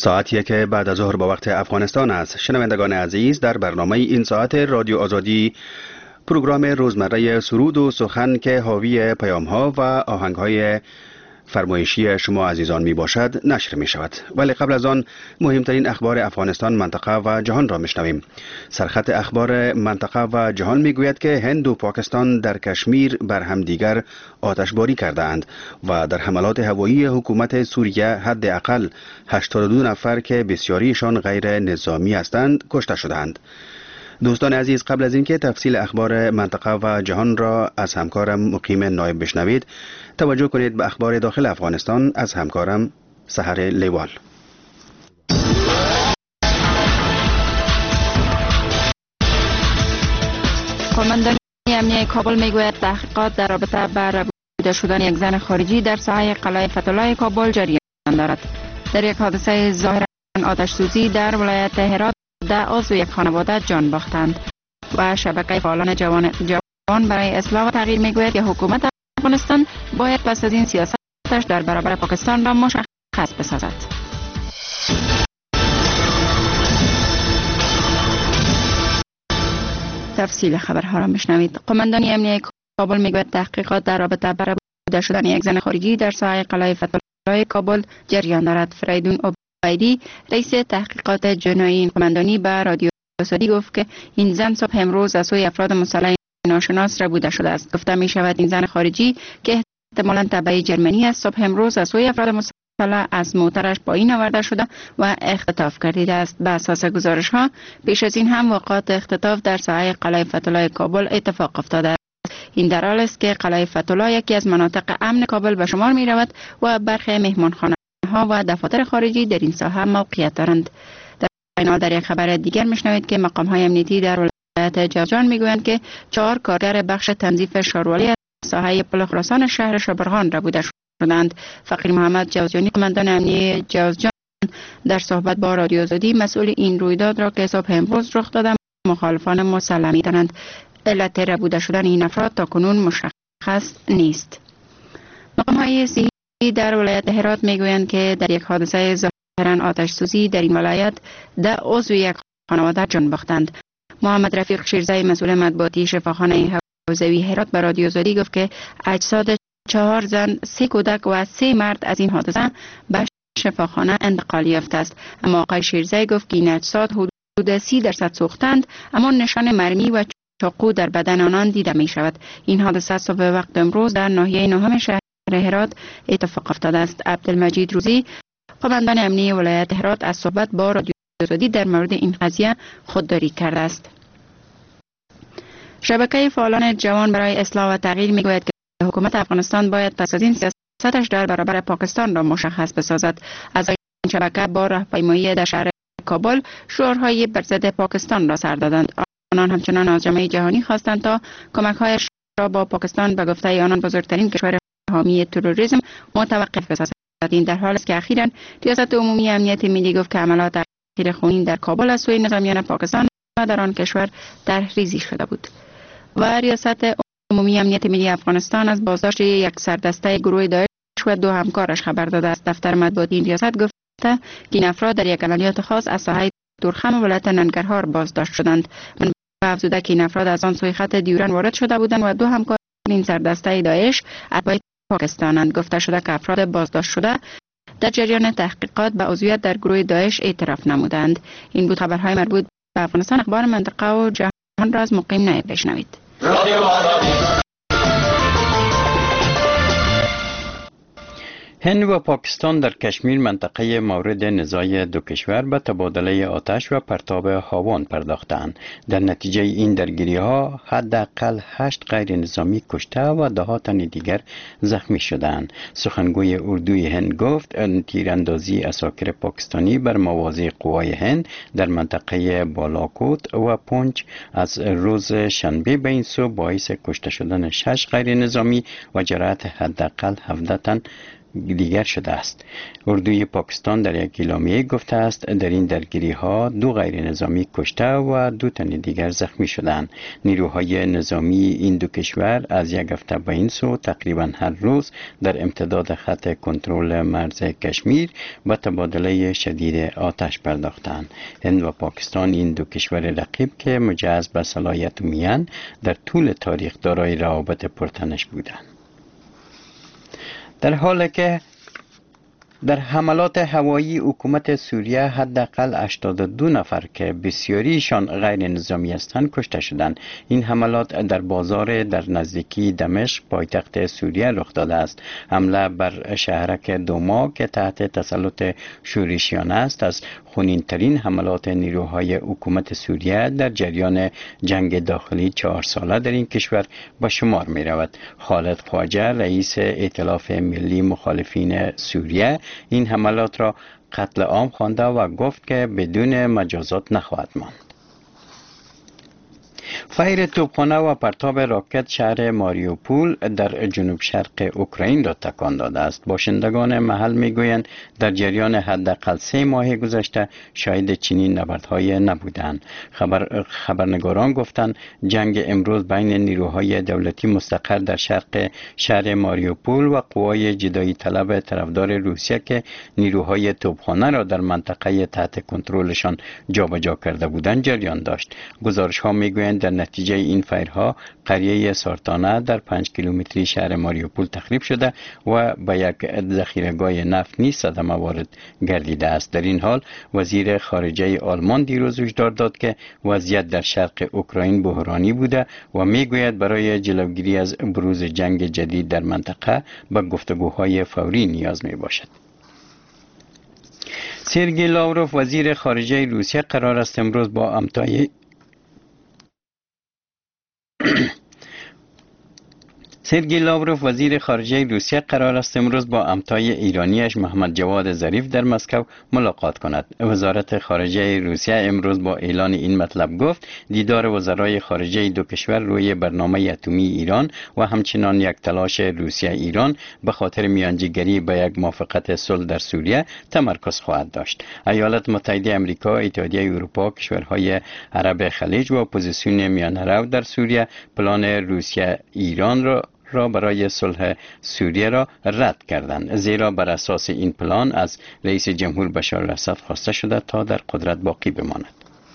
ساعت 1 بعد از ظهر با وقت افغانستان است. شنوندگان عزیز، در برنامه این ساعت رادیو آزادی پروگرام روزمره سرود و سخن که حاوی پیام‌ها و آهنگ‌های فرمایشی شما عزیزان می باشد نشر می شود. ولی قبل از آن مهمترین اخبار افغانستان، منطقه و جهان را می شنویم. سرخط اخبار منطقه و جهان می گوید که هند و پاکستان در کشمیر بر همدیگر آتشباری کردند و در حملات هوایی حکومت سوریه حداقل 82 نفر که بسیاریشان غیر نظامی هستند کشته شدند. دوستان عزیز، قبل از اینکه تفصیل اخبار منطقه و جهان را از همکارم مقیم نایب بشنوید، توجه کنید به اخبار داخل افغانستان از همکارم سحر لیوال. قماندانی امنیه کابل میگوید تحقیقات در رابطه با ربوده شدن یک زن خارجی در ساحه قلعه فتح‌الله کابل جریان دارد. در یک حادثه ظاهرا آتش سوزی در ولایت هرات 10 عضو یک خانواده جان باختند و شبکه فعالان جوان برای اصلاح و تغییر میگوید که حکومت افغانستان باید پس از این سیاستش در برابر پاکستان را مشخص بسازد. تفصیل خبرها را میشنوید. قماندانی امنیه کابل میگوید تحقیقات در رابطه با ربوده شدن یک زن خارجی در ساحه قلعه فتح‌الله کابل جریان دارد. فریدون عبیدی رئیس تحقیقات جنایی قماندانی به رادیو آزادی گفت که این زن صبح امروز از سوی افراد مسلح ناشناس ربوده شده است. گفته می شود این زن خارجی که احتمالاً تبعی جرمنی است صبح امروز از سوی افراد مسلح از موترش پایین آورده شده و اختطاف گردیده است. به اساس گزارش ها پیش از این هم واقعات اختطاف در ساحه قلعه فتح‌الله کابل اتفاق افتاده است. این در حالی است که قلعه فتح‌الله یکی از مناطق امن کابل به شمار می رود و برخی مهمانخانه ها و دفاتر خارجی در این ساحه موقعیت دارند. در این حال در یک خبر دیگر میشنوید که مقام های امنیتی در ولایت جوزجان میگویند که 4 کارگر بخش تنظیف شاروالی از ساحه پل خراسان شهر شبرغان ربوده شدند. فقیر محمد جوزجانی قماندان امنیه جوزجان در صحبت با رادیو آزادی مسئول این رویداد را که صبح امروز رخ داده مخالفان مسلح می‌دانند. علت ربوده شدن این افراد تاکنون مشخص نیست. مقام های صحی در ولایت هرات میگویند که در یک حادثه ظاهرا آتش سوزی در این ولایت 10 عضو یک خانواده جان باختند. محمد رفیق شیرزای مسئول مطبوعاتی شفاخانه حوزوی هرات به رادیو آزادی گفت که اجساد 4 زن، 3 کودک و 3 مرد از این حادثه به شفاخانه انتقال یافته است. اما آقای شیرزای گفت که این اجساد حدود 30% سوختند اما نشان مرمی و چاقو در بدن آنان دیده می شود. این حادثه صبح وقت امروز در ناحیه نهم شهر هرات اتفاق افتاده است. عبدالمجید روزی قماندان امنیتی ولایت هرات از صحبت با رادیو آزادی در مورد این قضیه خودداری کرده است. شبکه فعالان جوان برای اصلاح و تغییر میگوید که حکومت افغانستان باید پس از این سیاستش در برابر پاکستان را مشخص بسازد. از این شبکه با راهپیمایی در شهر کابل شعارهای بر ضد پاکستان را سر دادند. آنان همچنان از جامعه جهانی خواستند تا کمک‌هایش را با پاکستان به گفته آنان بزرگترین کشور حامی تروریسم متوقف بسازد. این در حالی است که اخیراً ریاست عمومی امنیت ملی گفت که حملات اخیر خونین در کابل از سوی نظامیان پاکستان و در آن کشور تحریزی شده بود. و ریاست عمومی امنیت ملی افغانستان از بازداشت یک سردسته گروه داعش و 2 همکارش خبر داده است. دفتر مطبوعاتی این ریاست گفته که این افراد در یک عملیات خاص از ساحه تورخم ولایت ننگرهار بازداشت شدند. من افزوده که این افراد از آن سوی خط دیورن وارد شده بودند و 2 همکار این سردسته داعش اتباع پاکستانند. گفته شده که افراد بازداشت شده در جریان تحقیقات به عضویت در گروه داعش اعتراف نمودند. این بود خبرهای مربوط به افغانستان. اخبار منطقه و جهان را از مقیم نایب بشنوید. هند و پاکستان در کشمیر منطقه مورد نزاع 2 کشور به تبادله آتش و پرتاب هاون پرداختند. در نتیجه این درگیری ها حداقل 8 غیر نظامی کشته و 10 تن دیگر زخمی شدند. سخنگوی اردوی هند گفت تیراندازی عساکر پاکستانی بر مواضع قوای هند در منطقه بالاکوت و پونچ از روز شنبه به این سو باعث کشته شدن 6 غیر نظامی و جراحت حداقل 17 تن دیگر شده است. اردوی پاکستان در یک اعلامیه گفته است در این درگیری ها 2 غیر نظامی کشته و 2 تن دیگر زخمی شدند. نیروهای نظامی این 2 کشور از یک هفته به این سو تقریبا هر روز در امتداد خط کنترل مرز کشمیر و تبادله شدید آتش پرداختند. هند و پاکستان این 2 کشور رقیب که مجهز به سلاح اتمیان در طول تاریخ دارای روابط پرتنش بودند. در حالی که در حملات هوایی حکومت سوریه حداقل 82 نفر که بسیاریشان غیر نظامی هستند کشته شدند. این حملات در بازار در نزدیکی دمشق پایتخت سوریه رخ داده است. حمله بر شهرک دوما که تحت تسلط شورشیان است از خونین‌ترین حملات نیروهای حکومت سوریه در جریان جنگ داخلی 4 ساله در این کشور به شمار می رود. خالد خواجه رئیس ائتلاف ملی مخالفین سوریه این حملات را قتل عام خوانده و گفت که بدون مجازات نخواهد ماند. فایر توپخانه و پرتاب راکت شهر ماریوپول در جنوب شرق اوکراین را تکان داده است. باشندگان محل میگویند در جریان حداقل 3 ماه گذشته شاهد چنین نبردهای نبودند. خبرنگاران گفتند جنگ امروز بین نیروهای دولتی مستقر در شرق شهر ماریوپول و قوای جدایی طلب طرفدار روسیه که نیروهای توپخانه را در منطقه تحت کنترلشان جابجا کرده بودند جریان داشت. گزارش‌ها میگویند در نتیجه این فایرها قریه سارتانه در 5 کیلومتری شهر ماریوپول تخریب شده و به یک ذخیره‌گاه نفت نیز صدمه وارد گردیده است. در این حال وزیر خارجه آلمان دیروز هشدار داد که وضعیت در شرق اوکراین بحرانی بوده و میگوید برای جلوگیری از بروز جنگ جدید در منطقه به گفتگوهای فوری نیاز می باشد. سرگئی لاوروف وزیر خارجه روسیه قرار است امروز با امتای سرگئی لاوروف وزیر خارجه روسیه قرار است امروز با همتای ایرانیش محمد جواد ظریف در مسکو ملاقات کند. وزارت خارجه روسیه امروز با اعلان این مطلب گفت دیدار وزرای خارجه 2 کشور روی برنامه اتمی ایران و همچنان یک تلاش روسیه ایران به خاطر میانجیگری به یک موافقت صلح در سوریه تمرکز خواهد داشت. ایالات متحده آمریکا، اتحادیه اروپا، کشورهای عرب خلیج و اپوزیسیون میانه‌رو در سوریه پلان روسیه ایران را برای صلح سوریه را رد کردند، زیرا بر اساس این پلان از رئیس جمهور بشار الاسد خواسته شده تا در قدرت باقی بماند.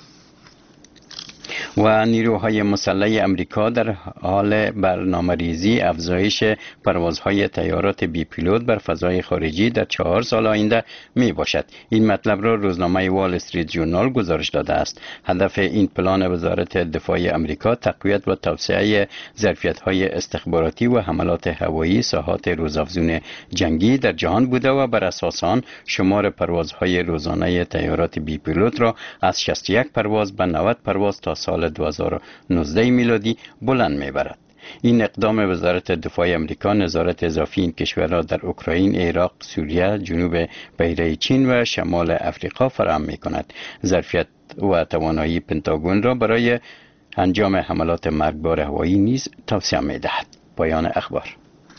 و نیروهای مسلح امریکا در حال برنامه‌ریزی افزایش پروازهای طیارات بی پیلوت بر فضای خارجی در 4 سال آینده می باشد. این مطلب را روزنامه وال استریت ژورنال گزارش داده است. هدف این پلان وزارت دفاع امریکا تقویت و توسعه ظرفیت‌های استخباراتی و حملات هوایی ساحات روزافزون جنگی در جهان بوده و بر اساس آن شمار پروازهای روزانه طیارات بی پیلوت را از 61 پرواز به 90 پرواز تا سال 2019 میلادی بلند میبرد. این اقدام وزارت دفاع امریکا نظارت اضافی این کشورها در اوکراین، عراق، سوریه، جنوب بحیره چین و شمال افریقا فراهم میکند. ظرفیت و توانایی پنتاگون را برای انجام حملات مرگبار هوایی نیز توسعه میدهد. پایان اخبار.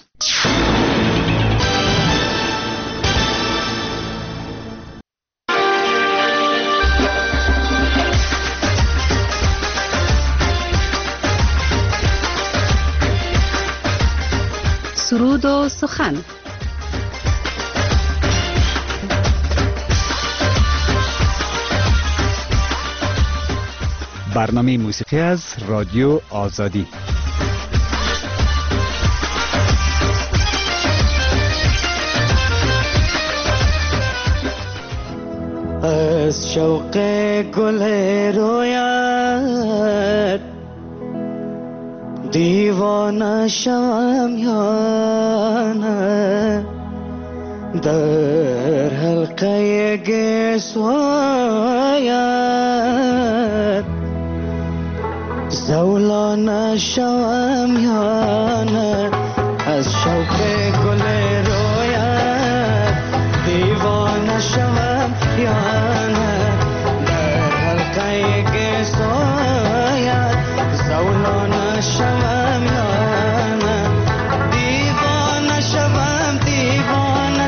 سرود و سخن. برنامه موسیقی از رادیو آزادی. از شوق گل رویت دیوانه شوم یا نه، در حلقه گسوایت زولانه شوم یا نه. از شوق گل رویت دیوانه شوم یا نه، در حلقه گسوایت زولانه شوم یا نه. دیوانه شوم دیوانه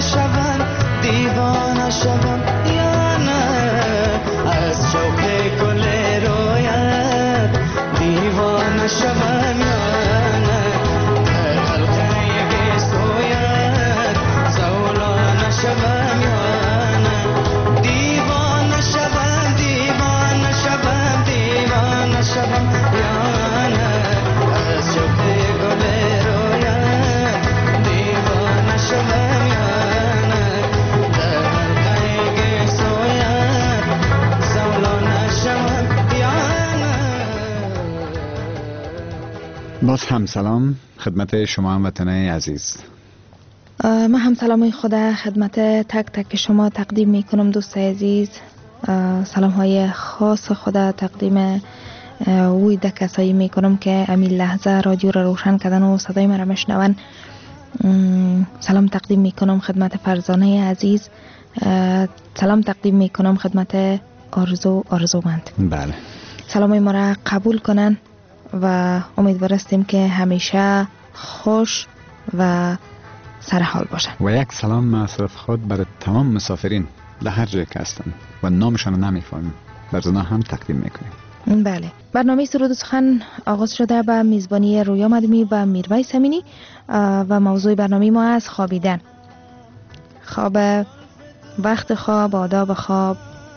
باز هم سلام خدمت شما هموطنان عزیز. من هم سلام خدا خدمت تک تک شما تقدیم می کنم دوست عزیز. سلام های خاص خدا تقدیم وی ده کسایی می کنم که امی لحظه رادیو را روشن کردن و صدای مرا مشنون. سلام تقدیم می کنم خدمت فرزانه عزیز. سلام تقدیم می کنم خدمت آرزومند. بله. سلام ما را قبول کنن و امیدوار هستیم که همیشه خوش و سرحال باشن. و یک سلام معصرف خود برای تمام مسافرین در هر جای که هستن و نامشان نمیفهمیم بر اونا هم تقدیم میکنیم. بله. برنامه سرود و سخن آغاز شده به میزبانی رویا مدمی و میرویس امینی و موضوع برنامه ما از خوابیدن، خواب، وقت خواب، آداب خواب،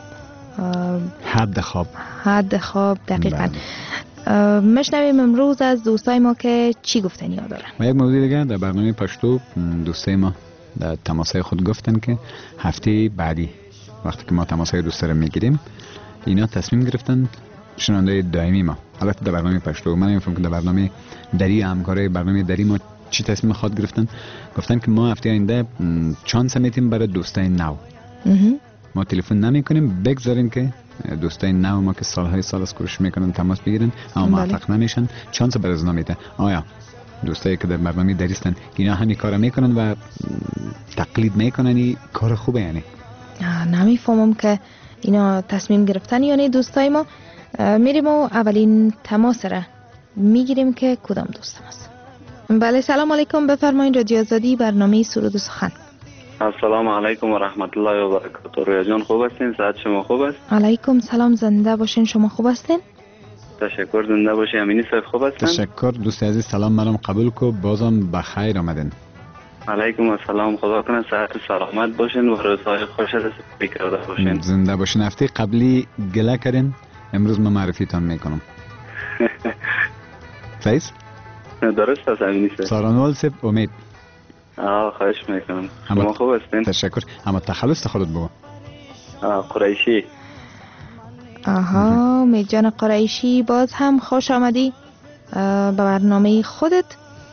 حد خواب دقیقاً. مشنویم امروز از دوستای ما که چی گفتنی ها دارن. و یک موضوع دیگه در برنامه پشتو دوستای ما در تماسای خود گفتن که هفته بعدی وقتی که ما تماسای دوستا رو میگیریم اینا تصمیم گرفتن شنونده دائمی ما، البته در برنامه پشتو، من نمی‌فهمم که در برنامه دری همکاره برنامه دری ما چی تصمیم خود گرفتن. گفتن که ما هفته آینده چانس میتیم برای دوستای نو. ما تلفن نمیکنیم، بگذاریم که دوستای نو ما که سالهای سال از کوشش میکنن تماس بگیرن اما موفق نمیشن، چانس برای اونا میده. آیا دوستایی که در برنامه دریستن اینا همین کارو میکنن و تقلید میکنن؟ این کار خوبه یعنی؟ نمیفهمم که اینا تصمیم گرفتن یعنی دوستای ما. میریم و اولین تماس را میگیریم که کدام دوستم است. بله سلام علیکم، بفرمایید رادیو آزادی برنامه سرود و سخن. السلام علیکم و رحمت الله و برکاته. رویا جان خوب هستین؟ صحت شما خوب است؟ علیکم سلام، زنده باشین. شما خوب هستین؟ تشکر، زنده باشی. امینی صاحب خوب هستین؟ تشکر دوست عزیز، سلام منم قبول کو، بازم بخیر آمدین. علیکم السلام، خدا کنه صحت و سلامت باشین و روزهای خوش دست پی کرده باشین. زنده باشین. هفته قبلی گله کردین، امروز من معرفیتان میکنم. فیض؟ درست است امینی صاحب. سارانوال صاحب امید. خواهش میکنم. شما خوب هستین؟ تشکر. اما تخلص خودت بگو. قریشی. میجان قریشی، باز هم خوش آمدی به برنامه خودت.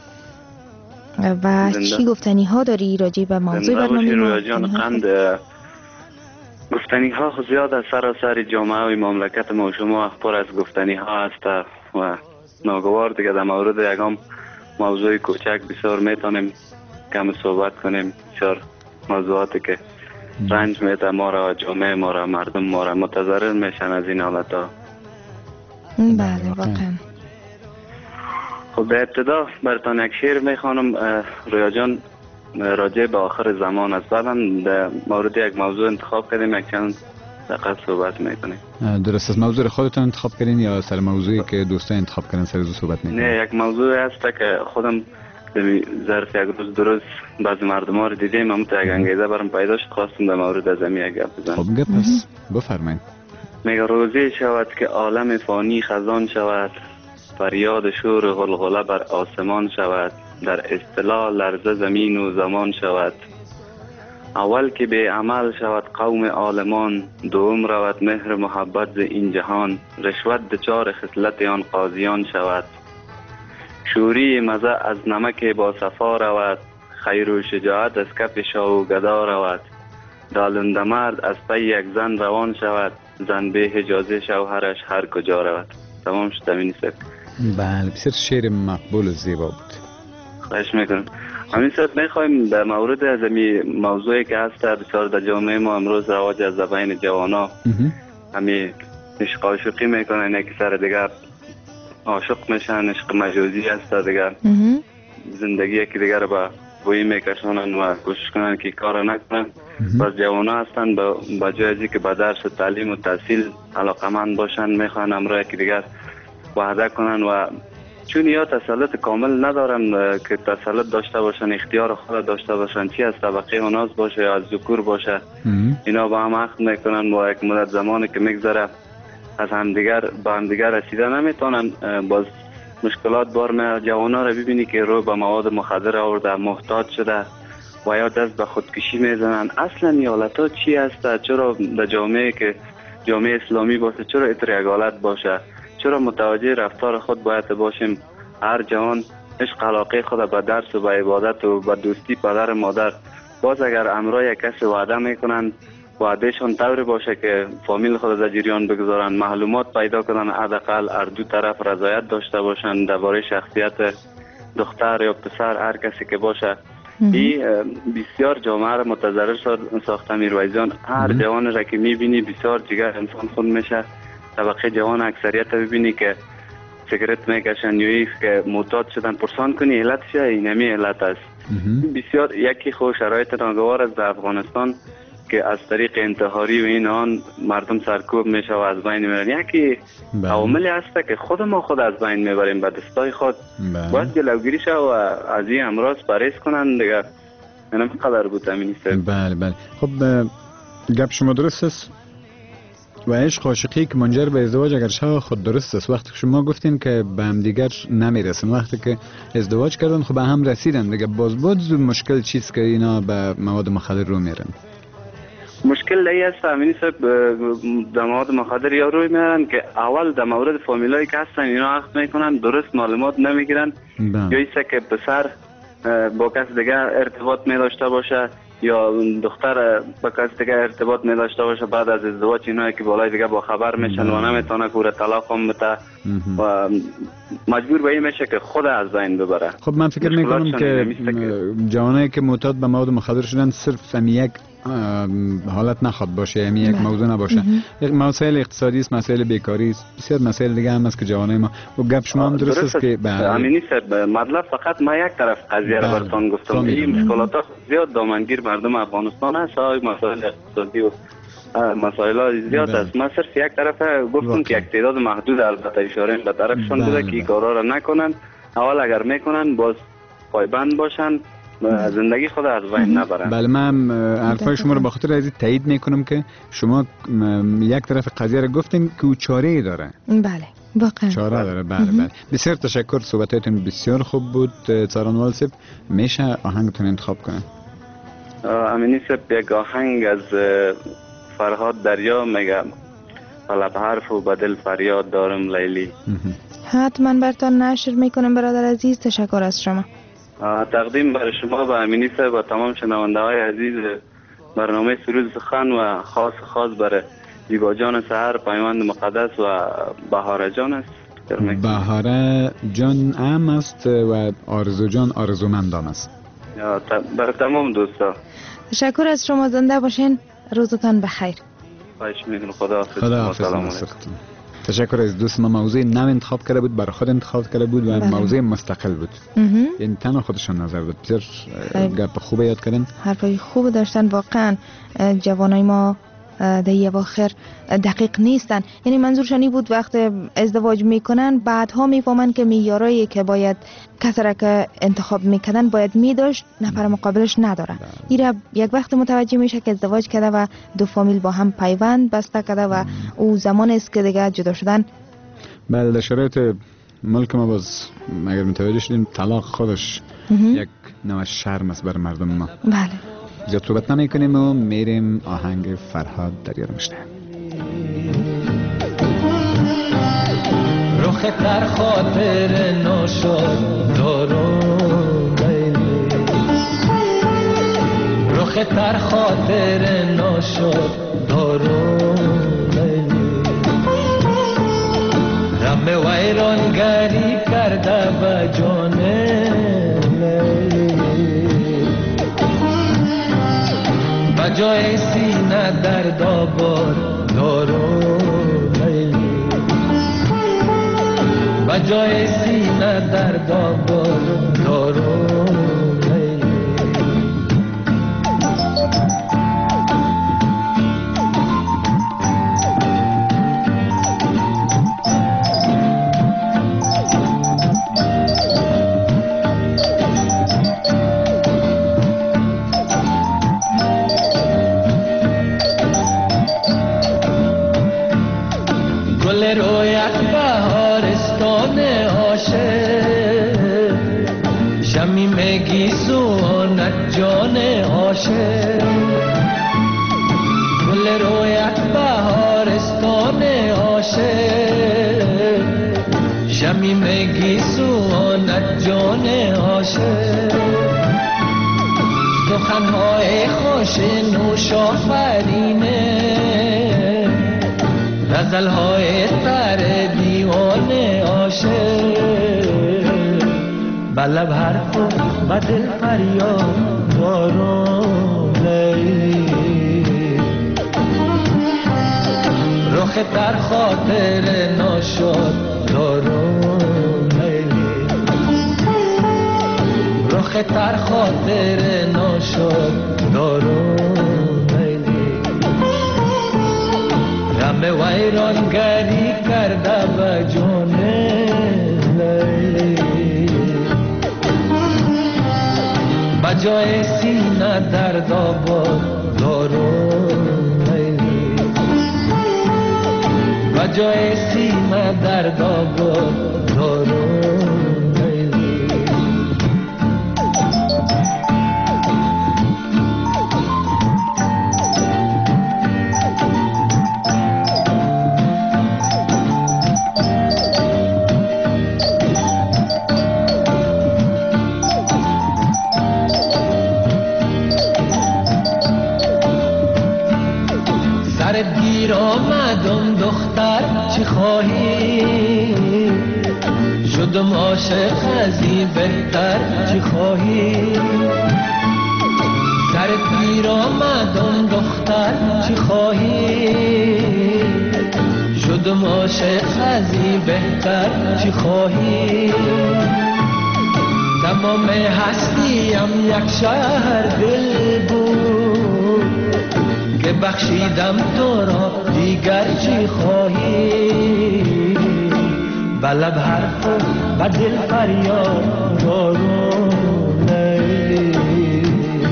و چی گفتنی ها داری راجع به موضوع برنامه ما؟ رویا جان قند گفتنی ها زیاد از سراسر جامعه و مملکت ما و شما پر از گفتنی ها است و ناگوار دیگه در مورد یکم موضوع کوچک بسیار میتونیم کم صحبت کنیم. بسیار موضوعاتی که رنج میده ما را، جامعه ما را، مردم ما را متضرر میشن از این حالت ها. بله واقعا. خب به ابتدا براتون یک شعر میخوانم رویا جان راجع به آخر زمان است. بعداً در مورد یک موضوع انتخاب کردیم، یک چند دقیقه صحبت میکنیم. درست است. موضوع خودتون انتخاب کردین یا سر موضوعی که دوستان انتخاب کردن سر روز صحبت میکنیم؟ نه، یک موضوع است که خودم ظرف یک روز درست بعضی مردم ها رو دیدیم، اما تا یک انگیزه برام پیدا شد، خواستم در مورد از این یک گپ بزنم. خب گپ پس بفرمایید. میگه روزی شود که عالم فانی خزان شود، فریاد شور غلغله بر آسمان شود، در اصطلاح لرزه زمین و زمان شود. اول که به عمل شود قوم عالمان، دوم رود مهر محبت ز این جهان، رشوت دچار خصلت آن قاضیان شود. شوری مزه از نمک با صفا رود، خیر و شجاعت از کف شاه و گدا رود. دالنده مرد از پی یک زن روان شود، زن به اجازه شوهرش هر کجا رود. تمام شد امینی صاحب. بله بسیار شعر مقبول و زیبا بود. خواهش میکنم. امین صاحب میخوایم در مورد از این موضوعی که هست بسیار در جامعه ما امروز رواج از بین جوانا همین عشق عاشقی میکنن، یکی سر دیگر عاشق میشن، عشق مجازی هست دیگر زندگی یکی دیگر با بوی میکشونن و کوشش کنن که کار نکنن. بس جوانا هستن با جای ازی که به درس و تعلیم و تحصیل علاقمند باشن میخوان امروز یکی دیگر وعده کنن و چون یا تسلط کامل ندارن که تسلط داشته باشن، اختیار خود داشته باشن، چی از طبقه اوناس باشه یا از ذکور باشه، اینا با هم عقد میکنن. با یک مدت زمانی که میگذره از همدیگر با همدیگر رسیده نمیتونن. باز مشکلات بار میاد. جوانا رو ببینی که رو به مواد مخدر آورده، محتاج شده و یا دست به خودکشی میزنن. اصلا این حالتا چی هست؟ چرا در جامعه که جامعه اسلامی باشه چرا اتر یک حالت باشه؟ چرا متوجه رفتار خود باید باشیم هر جوان عشق علاقه خود به درس و به عبادت و به دوستی پدر مادر، باز اگر امرای یک کسی وعده میکنن وعدهشان طوری باشه که فامیل خود در جریان بگذارن، معلومات پیدا کنن، حداقل هر دو طرف رضایت داشته باشن درباره شخصیت دختر یا پسر هر کسی که باشه. این بسیار جامعه را متضرر ساخته میرویس جان. هر جوان را که میبینی بسیار جگر انسان خود میشه. طبقه جوان اکثریت ببینی که سیگرت میکشن یا که معتاد شدن، پرسان کنی علتش اینمی علت است. بسیار یکی خوش شرایط ناگوار است در افغانستان که از طریق انتحاری و این آن مردم سرکوب میشه و از بین میبرن. یکی عواملی هست که خود ما خود از بین میبریم به دستای خود. باید جلوگیری شه و از این امراض پرهیز کنن دیگه. اینم قدر بود امینی صاحب. بله بله. خب گپ شما درست است و عشق عاشقی که منجر به ازدواج اگر شاه خود درست است. وقتی شما گفتین که به هم دیگر نمیرسن، وقتی که ازدواج کردن خب به هم رسیدن دیگه، باز مشکل چیست که اینا به مواد مخدر رو میرن؟ مشکل ای است امینی صاحب، در مواد مخدر یا روی میرن که اول در مورد فامیلایی که هستن اینا عقد میکنن، درست معلومات نمیگیرن، یا ایسا که پسر با کس دیگه ارتباط می داشته باشه یا دختر با کس دیگه ارتباط می داشته باشه، بعد از ازدواج اینا که بالای دیگه با خبر میشن و نمیتونه کوره طلاق هم بده و مجبور به این میشه که خود از بین ببره. خب من فکر میکنم که جوانایی که معتاد به مواد مخدر شدن صرف یک حالت نخواد باشه، یعنی یک موضوع نباشه. مسائل اقتصادی است، مسائل بیکاری است، بسیار مسائل دیگه هم است که جوانای ما و گپ شما هم درست است که امینی صاحب مطلب فقط ما یک طرف قضیه رو براتون گفتم. این مشکلات زیاد دامنگیر مردم افغانستان است، مسائل اقتصادی و مسائل زیاد است. ما صرف یک طرف گفتم که یک تعداد محدود البته اشاره به طرفشون بوده که این کارا رو نکنن. اول اگر میکنن باز پایبند باشن، زندگی خود از بین نبرن. بله من حرفای شما رو با خاطر از تایید میکنم که شما یک طرف قضیه رو گفتین که او چاره‌ای داره. بله واقعا چاره داره. بله بله. بسیار تشکر، صحبتاتون بسیار خوب بود. څارنوال صاحب میشه آهنگتون انتخاب کنن؟ امینی صاحب یک آهنگ از فرهاد دریا میگه طلب حرف و بدل فریاد دارم لیلی. حتما براتون نشر میکنم برادر عزیز. تشکر از شما. تقدیم بر شما و امینی صاحب و تمام شنونده های عزیز برنامه سرود سخن و خاص بر زیبا جان سحر پیوند مقدس و بهاره جان است. بهاره جان ام است و آرزو جان آرزومندان است. بر تمام دوستا تشکر از شما. زنده باشین. روزتان بخیر. خواهش میکنم. خداحافظ. تشکر از دوست ما. موضوع نو انتخاب کرده بود، برای خود انتخاب کرده بود و موضوع مستقل بود. این تنها خودشون نظر بود. بسیار گپ خوب یاد کردن، حرفای خوب داشتن. واقعا جوانای ما در اواخر دقیق نیستن. یعنی منظورشانی بود وقت ازدواج میکنن بعدها میفهمن که معیارایی که باید کسی را که انتخاب میکنن باید میداشت نفر مقابلش نداره. ایره یک وقت متوجه میشه که ازدواج کرده و دو فامیل با هم پیوند بسته کرده و او زمان است که دیگه جدا شدن. بله در شرایط ملک ما باز اگر متوجه شدیم طلاق خودش یک نوع شرم است بر مردم ما. بله. زیاد صحبت نمی کنیم و میریم آهنگ فرهاد دریا رو میشنویم. رخ در خاطر ناشاد دارم لیلی، رخ در خاطر ناشاد دارم لیلی، رم ویرانگری کرده به جان لیلی، بجای سینه درد آبار دارم لیلی، بجای سینه درد آبار دارم لیلی. رویت بهارستان عاشق، شمیم گیسوانت جان عاشق، گل رویت بهارستان عاشق، شمیم گیسوانت جان عاشق سخنهای خوش نوش آفرینه غزلهای تر دیوان عاشق بلب حرف و بدل فریاد دارم رخ در خاطر ناشاد دارم رخ در خاطر ناشاد دارم غم ویرانگری کرده به جان لیلی بجای سینه درد آباد دارم لیلی بجای سینه درد آباد دارم لیلی گیر آمدم دختر چی خواهی شدم عاشق از این بهتر چی خواهی سرت گیر آمدم دختر چی خواهی شدم عاشق از این بهتر چی خواهی تمام هستیم یک شهر دل بود که بخشیدم تو را دیگر چی خواهی بلب حرف و بدل فریاد دارم لیلی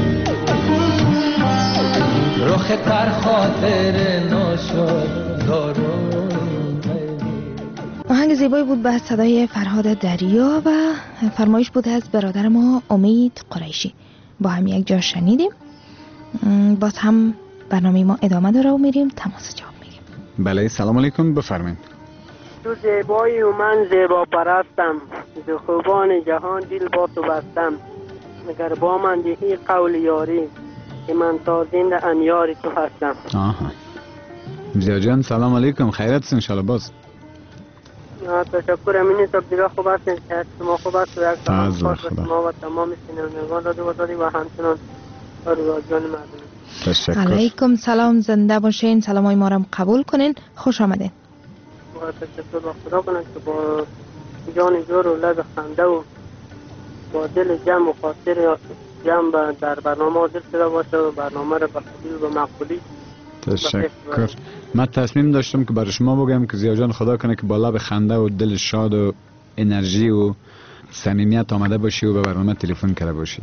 رخ تر خاطر ناشاد دارم لیلی. آهنگ زیبایی بود به صدای فرهاد دریا و فرمایش بود از برادر ما امید قریشی. با هم یک جا شنیدیم. باز هم برنامه ما ادامه داره و میریم تماس جواب میگیم. بله سلام علیکم بفرمایید. تو زیبایی و من زیبا پرستم ز خوبان جهان دل با تو بستم مگر با من دهی قول یاری که من تا زنده انیار تو هستم. زیا جان سلام علیکم خیرت است انشالله باز. تشکر امینی صاحب دیگه خوب هستین شما خوب است و یک سلام خاص به شما و تمام شنوندگان رادیو آزادی و همچنان رادیویان مردمی. تشکر. علیکم سلام زنده باشین سلامای ما را قبول کنین خوش آمدین. تشکر با خدا کنند که با جان جور و لب خنده و با دل جمع و خاطر جمع در برنامه حاضر شده باشه و برنامه را به قبول و مقبولی. تشکر. من تصمیم داشتم که برای شما بگم که زیا جان خدا کنه که با لب خنده و دل شاد و انرژی و صمیمیت آمده باشی و به برنامه تلفن کرده باشی.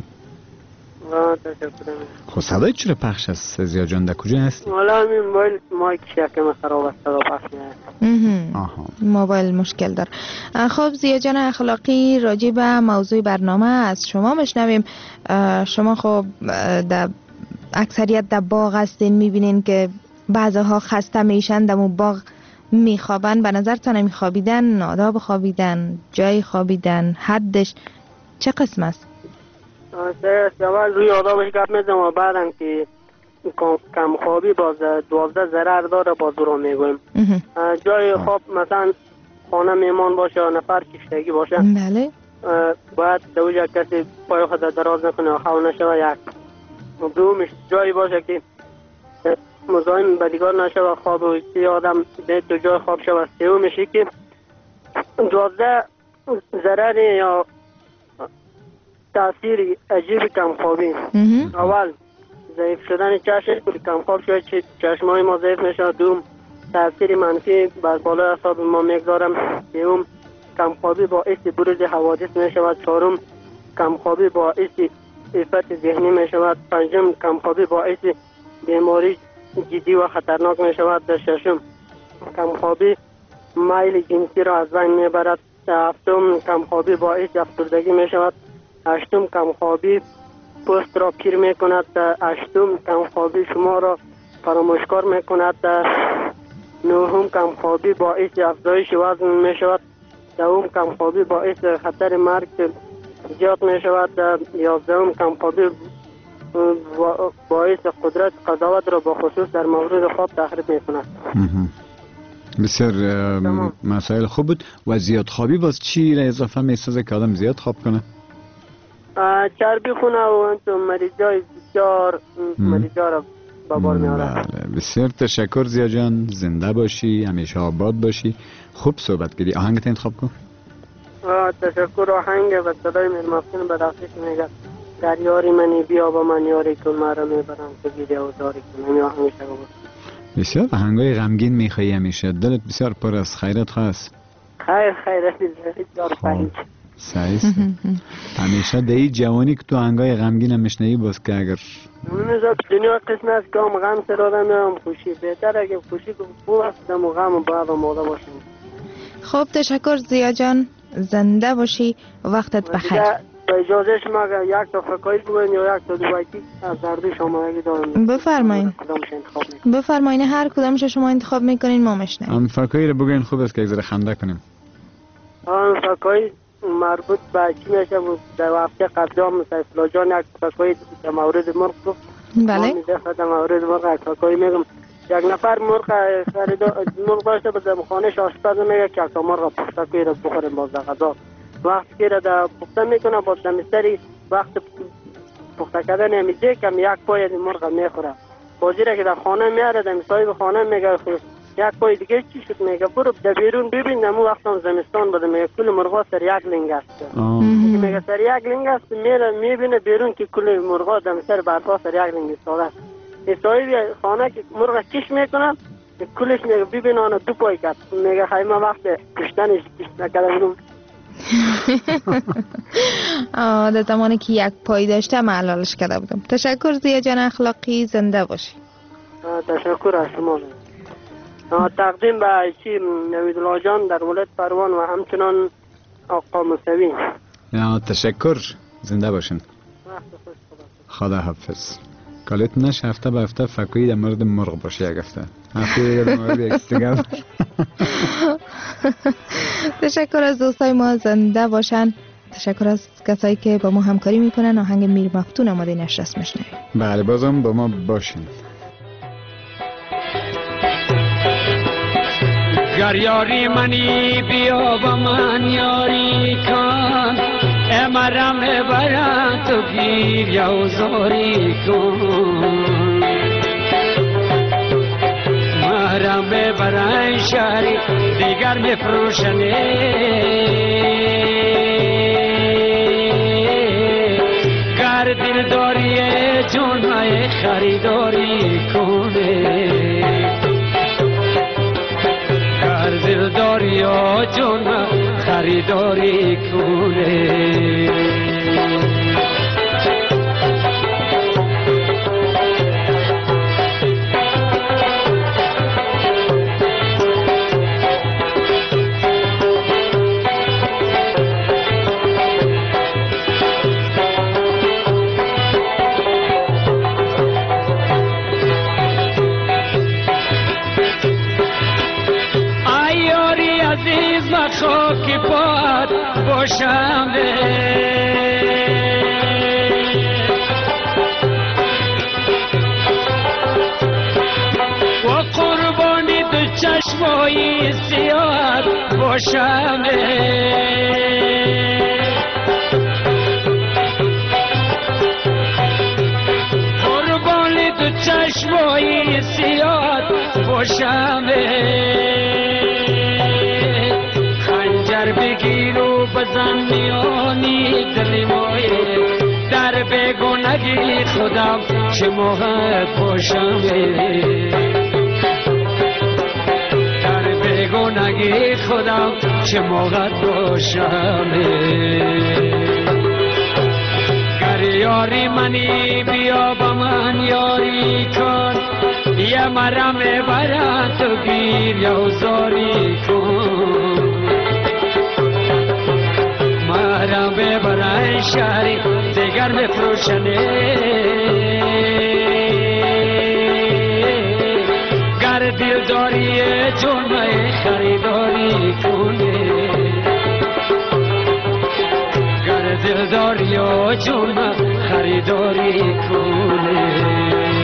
خب صدای چرا پخش است زیا جان؟ در کجا هستی؟ والا همین موبایل مایک شکم خراب است صدا پخش میاد. موبایل مشکل داره. خب زیا جان اخلاقی راجع به موضوع برنامه از شما مشنویم. شما خب در اکثریت در باغ هستین میبینین که بعضها خسته میشن در باغ میخوابن. به نظرتان میخوابیدن آداب خوابیدن جای خوابیدن حدش چه قسم است؟ اول روی آدابش گپ میزنم و بعدم که کم خوابی باز 12 ضرر داره باز رو میگویم. جای خواب مثلا خانه میمان باشه یا نفر کشتگی باشه بله باید دوجه کسی پای خود دراز نکنه و خواه نشه و یک دومش جایی باشه که مزاحم بدیگار نشه و خواب و سی آدم به تو جای خواب شه و سومشی که 12 ضرر یا تاثیر عجیب کم خوابی. اول ضعیف شدن چشم کم خواب شد چشمای ما ضعیف میشه. دوم تاثیر منفی بر بالای اعصاب ما میگذارم. سوم کم خوابی باعث بروز حوادث میشود. چهارم کم خوابی باعث افت ذهنی میشود. پنجم کم خوابی باعث بیماری جدی و خطرناک میشود. ششم کم خوابی میل جنسی را از بین میبرد. هفتم کم خوابی باعث افسردگی میشود. هشتم کم خوابی پوست را پیر می کند. هشتم کم خوابی شما را فراموشکار می کند. نهم کم خوابی باعث افزایش وزن می شود. دهم کم خوابی باعث خطر مرگ زیاد می شود. 11 کمخوابی باعث قدرت قضاوت را با خصوص در مورد خواب تخریب می کند. بسیار مسائل خوب بود. و زیاد خوابی باز چی را اضافه می سازه که آدم زیاد خواب کنه؟ چربی خونه و مریضای بسیار مریضا را با بار می آورد. بله بسیار تشکر زیا جان، زنده باشی، همیشه آباد باشی. خوب صحبت کردی. آهنگت انتخاب کن. تشکر. آهنگ و صدای میر مفتون به داخلش میگه در یاری منی بیا با من یاری کن مرا میبرم تو گیری و داری کن. این آهنگ شده بود. بسیار آهنگای غمگین میخوایی همیشه. دلت بسیار پر از خیرات خواست. خیر بسیار پنج سعیست. همیشه دهی جوانی که تو آهنگای غمگین هم میشنوی باز که اگر دنیا قسم است که هم غم سراده میام خوشی بهتر اگه خوشی خوب است دم و غم باید ماده باشیم. خب تشکر زیا جان، زنده باشی، وقتت بخیر. با اجازه شما یک تا فکایی بگوین یا یک تا دوبایتی از دردی شما یکی دارم. بفرمایین هر کدامش شما انتخاب میکنین ما میشنیم. هم فکایی رو بگوین خوب است که یک ذره خنده کنیم. فکایی مربوط به چی میشه بود در هفته قبل هم سیفلا جان یک فکایی در مورد مرغ گفت. بله. در مورد مرغ یک فکایی میگم یک نفر مرغ داشته به خانهش آشپز میگه که یک مرغ پختکی رو بخوریم باز در غذا. وقتی که را در پخته میکنه با دمستری وقت پخته کردن میزه کم یک پای مرغ میخوره. بازی را که در خانه میاره در صاحب خانه میگه یک پای دیگه چی شد میگه برو در بیرون ببین نمو وقت هم زمستان بده میگه کل مرغا سر یک لنگ است. میگه سر یک لنگ است میبینه بیرون که کل مرغا در سر برفا سر یک لنگ ایستاده است. صاحب خانه که مرغ کش میکنه کلش میگه ببین آن دو پای کرد میگه خیلی من وقت کشتنش کش نکردم. در زمانی که یک پای داشته معلالش کرده بودم. تشکر زیا جان، اخلاقی، زنده باشی. تشکر از شما. تقدیم به چی نویدالله جان در ولایت پروان و همچنان آقا موسوی. تشکر، زنده باشین. خدا حافظ. کالت نش هفته به هفته فکوی در مورد مرغ باشه یک هفته در مورد یک استگاه. تشکر از دوستای ما، زنده باشن. تشکر از کسایی که با ما همکاری میکنن. آهنگ میر مفتون آماده نشست میشنویم. بله بازم با ما باشین. گر یاری منی بیا با من یاری کن امرم برم تو گیر یا زاری کن مرم برای شهری دیگر میفروشنه گر دل داری جونای خریداری کنه گر دل داری جون خریداری کنه خاک پات باشم و قربانی تو چشمای سیاه باشم قربانی تو چشمای سیاه باشم بگیر و بزن میانی دل مایه در بگونگی خودم چه موقت باشم در بگونگی خودم چه موقت باشم گر یاری منی بیا با من یاری کن یه مرم برد تو گیر یا زاری کن مرا ببرای شهری دیگر میفروشنه گر دل داری جونای خریداری کنه گر دل دلداری و جون خریداری کنه.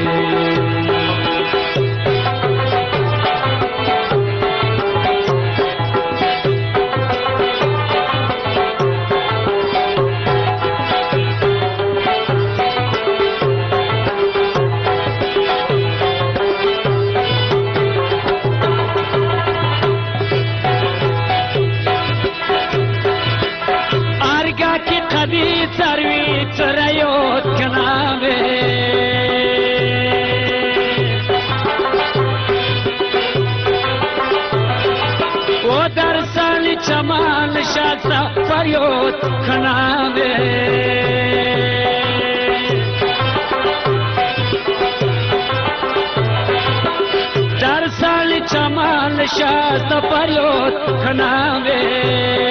سروی تریوت کنامه و در سالی چمان نشسته فریاد کنامه در سالی چمان نشسته فریاد کنامه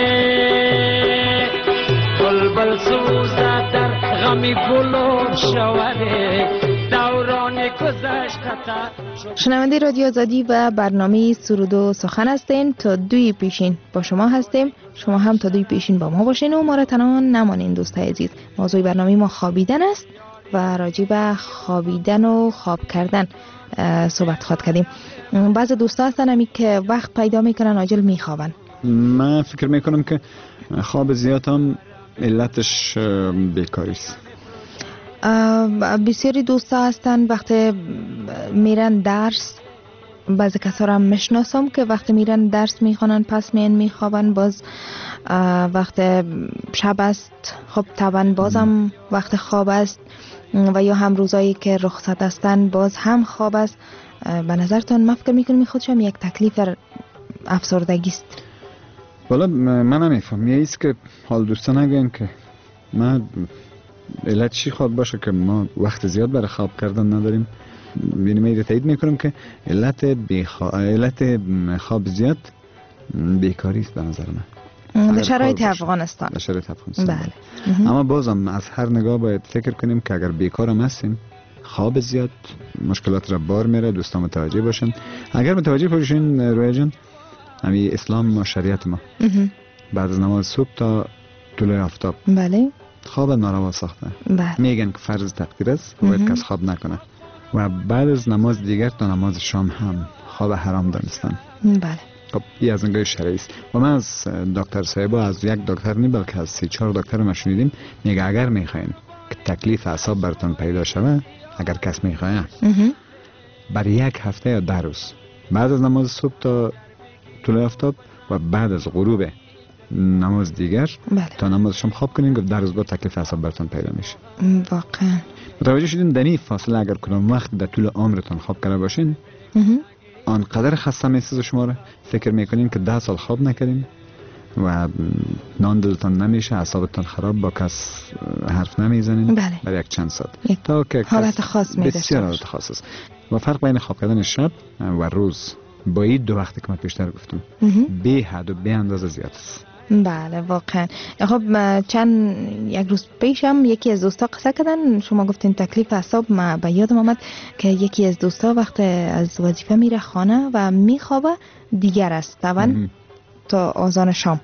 بلبل سوزد در غمی گلوب شوره دوران گذشته. شنونده رادیو آزادی و برنامه سرود و سخن هستین. تا 2 پیشین با شما هستیم، شما هم تا 2 پیشین با ما باشین و ما را تنها نمانین. دوستای عزیز، موضوع برنامه ما خوابیدن است و راجع به خوابیدن و خواب کردن صحبت خواهد کردیم. بعضی دوستا هستن همی که وقت پیدا میکنن عاجل میخوابن. من فکر میکنم که خواب زیاد هم علتش بیکاری است. بسیاری دوستا هستن وقتی میرن درس، بعضی کسا را هم میشناسم که وقتی میرن درس میخوانن پس میخوابن. باز وقت شب است خب طبعا بازم وقت خواب است، و یا هم روزایی که رخصت هستن باز هم خواب است. به نظرتان من فکر میکنم خودش هم یک تکلیف در افسردگی است؟ والا من نمیفهم، یه ایست که حال دوستا نگوین که من علت چی خواب باشه که ما وقت زیاد برای خواب کردن نداریم. یعنی من تایید میکنم که علت خواب زیاد بیکاری است به نظر من. در شرایط افغانستان. در شرایط افغانستان بله. اما بازم از هر نگاه باید فکر کنیم که اگر بیکار هم هستیم، خواب زیاد مشکلات را بار میره. دوستان متوجه باشن. اگر متوجه باشین رویا جان، همین اسلام و شریعت ما بعد از نماز صبح تا طلوع آفتاب بله خواب ناروا ساخته. بله. میگن که فرض تقدیر است و باید کس خواب نکنه. و بعد از نماز دیگر تا نماز شام هم خواب حرام دانستن. بله. خب این از نگاه شرعی است. و من از دکتر صاحبا، از یک دکتر نه بلکه از 3-4 دکتر ما شنیدیم، میگه اگر میخواین که تکلیف اعصاب براتون پیدا شوه، اگر کس میخواد برای 1 هفته یا 10 روز بعد از نماز صبح تا طلوع آفتاب و بعد از غروب نماز دیگر تا نماز شام خواب کنین که 10 روز بعد تکلیف اعصاب براتون پیدا میشه. واقعا متوجه شدین در این فاصله اگر کدام وقت در طول عمرتون خواب کرده باشین، آنقدر خسته میسید شما را فکر میکنین که 10 سال خواب نکردین و نان دلتان نمیشه، اعصابتان خراب، با کس حرف نمیزنین. بله. برای یک چند ساعت تا که حالت خاص میده. بسیار حالت خاص است. و فرق بین خواب کردن شب و روز با این 2 وقتی که من پیشتر گفتم بی حد و بی اندازه زیاد است. بله واقعا. خب یک روز پیشم یکی از دوستا قصه کردن، شما گفتین تکلیف اعصاب، ما به یادم آمد که یکی از دوستا وقت از وظیفه میره خانه و میخوابه دیگر است طبعا تا آذان شام.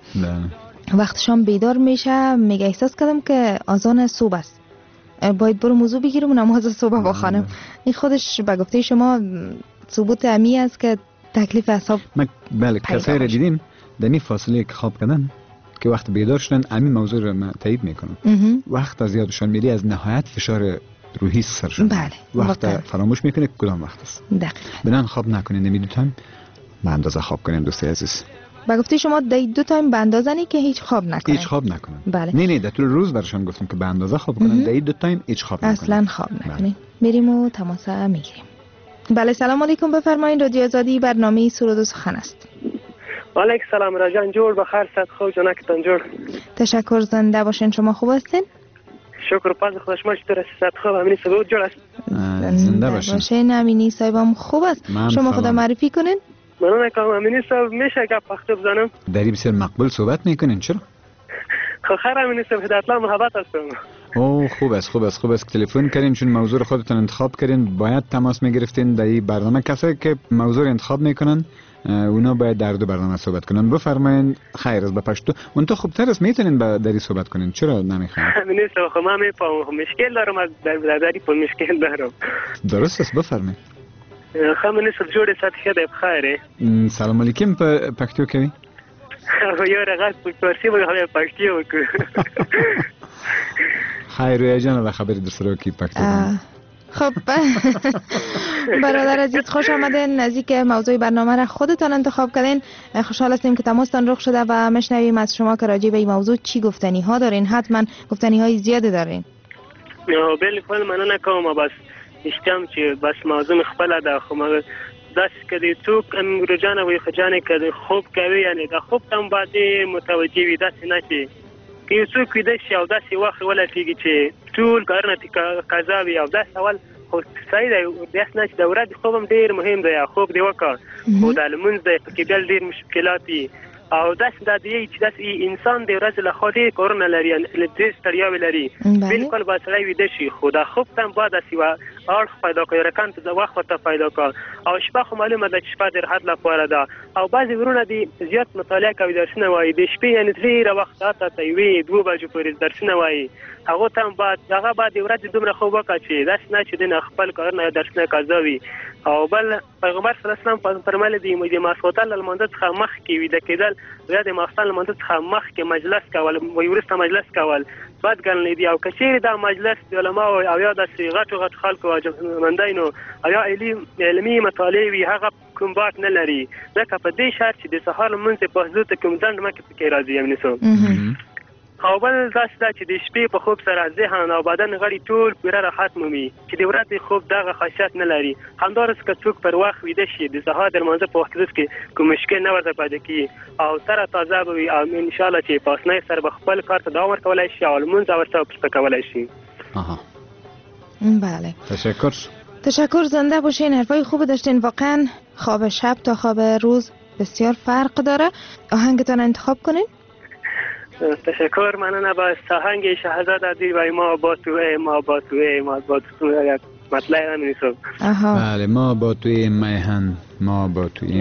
وقت شام بیدار میشه، میگه احساس کردم که آذان صبح است، باید برو موضوع بگیرم و نماز صبح بخوانم. این خودش به گفته شما ثبوت امی است که تکلیف اعصاب. بله کسایی را دیدیم در این فاصله که خواب کردن که وقت بیدار شدن همین موضوع رو من تایید میکنم. وقت از یادشان میری از نهایت فشار روحی سرشون. بله. وقت فراموش میکنه کدام وقت است. دقیقاً. بنان خواب نکنین، نمی 2 تایم به اندازه خواب کنین دوستای عزیز. با گفته شما 2 تایم به اندازه نی که هیچ خواب نکنن. هیچ خواب نکنن. بله. نه در طول روز برشان گفتم که به اندازه خواب کنن، در 2 تایم هیچ خواب نکنن. اصلا خواب نکنین. میریم و تماس میگیریم. بله سلام علیکم، بفرمایید. رادیو آزادی برنامه سرود و سخن است. و علیکم سلام راجان، جور بخیر، صد خوب جانکتان جور. تشکر، زنده باشین. شما خوب هستین؟ شکر پاس خدا. شما چطور هستید؟ صد خوب. امینی صاحب جور است. زنده باشین. امینی صاحبم خوب است. شما خود معرفی کنین. من نکنم. امینی صاحب میشه گپ پخته بزنم؟ داری بسیار مقبول صحبت میکنین، چرا؟ خیر امینی صاحب، هدایت الله محبت هستم. اوه خوب است تلفن کردین، چون موضوع خودتون انتخاب کردین باید تماس میگرفتین در این برنامه. کسایی که موضوع انتخاب میکنن اونا باید در دو برنامه صحبت کنن. بفرمایین. خیر است به پشتو اون تو خوبتر است میتونین در این صحبت کنین، چرا نمیخواین؟ نیست خب من میفهمم مشکل دارم، از در مشکل دارم. درست است بفرمایید. خب من نیست جوړ ساتي ده بخیره. سلام علیکم په پښتو کوي. یو رغات په فارسی باندې پښتو وکړه. خیر رویا جان الله خبر در سر کی پښتو. خب برادر عزیز خوش آمدین. نزدیک موضوع برنامه را خودتان انتخاب کردین. خوشحال هستیم که تماستان رخ شده و میشنویم از شما که راجع به این موضوع چی گفتنی ها دارین. حتما گفتنی های زیاده دارین. بالکل مننه کوم، بس اشتم چې بس موضوع خپل ده، خو ما داس کدی څوک امروجانه وي خجانه کدی خوب کوي، یعنی دا خوب تم باندې متوجي وي داس نه چې یو څوک د شي او داس وخت ولا کیږي چې ټول کارونه قضا وي او داس اول خو صحیح دی. داس نه چې د ورځې خوبم ډیر مهم دی، خوب دی وکړه خو د لمونځ دی په کې بل ډیر مشکلات دي او داس د دې چې داس انسان د ورځې له خاطر کارونه لري، لږ ستړیا لري، بالکل با سړی ویده شي، خو دا خوب تم بعد سیوا اړخ پیدا کوي، رکان ته وخت ورته پیدا کوي او شپه خو معلومه ده چې شپه د راحت لپاره ده او بعضې ورونه دي زیات مطالعه کوي، درسونه وایي د شپې، یعنې ډېره وخت ته یوې 2 بجو پورې درسونه وایي، هغه ته هم بعد هغه بعد د ورځې دومره خوب وکړه چې داسې نه چې دی خپل کارونه یا درسونه قضا وي. او بل پیغمبر صلی الله علیه وسلم فرمایلی دي د ماسخوتن له لمانځه څخه مخکې ویده کېدل یا د ماخستن له لمانځه څخه مخکې مجلس کول وروسته مجلس کول بد ګڼلی دي. او که چیرې دا مجلس د علماو او یا داسې غټو خلکو او جمعمندینو او یا علمي مطالعې وي هغه کوم بات نه لري، ځکه په دې شرط چې د سهار لمونځ په حضور ته کوم ځنډ مکې پکې راځي یعنې څو او بل داسې ده چې د شپې په خوب سره ذهن او بدن غړي ټول پوره راحت مومي چې د ورځې خوب دغه خاصیت نه لري. همداراز که څوک پر وخت ویده شي د سهار د لمانځه په وخت کې کوم مشکل نه ورته پیدا کېږي او سره تازه به وي او انشاءالله چې په اسنۍ سره به خپل کار ته دوام ورکولی شي او لمونځ ورته پسته کولی شي. بله تشکر. زنده باشین. حرفای خوب داشتین. واقعا خواب شب تا خواب روز بسیار فرق داره. آهنگتان انتخاب کنین. تشکر. مننه. با آهنگ شهزاد عزیز و ما با توی ما مطلع همین صبح. بله ما با توی میهن ما با توی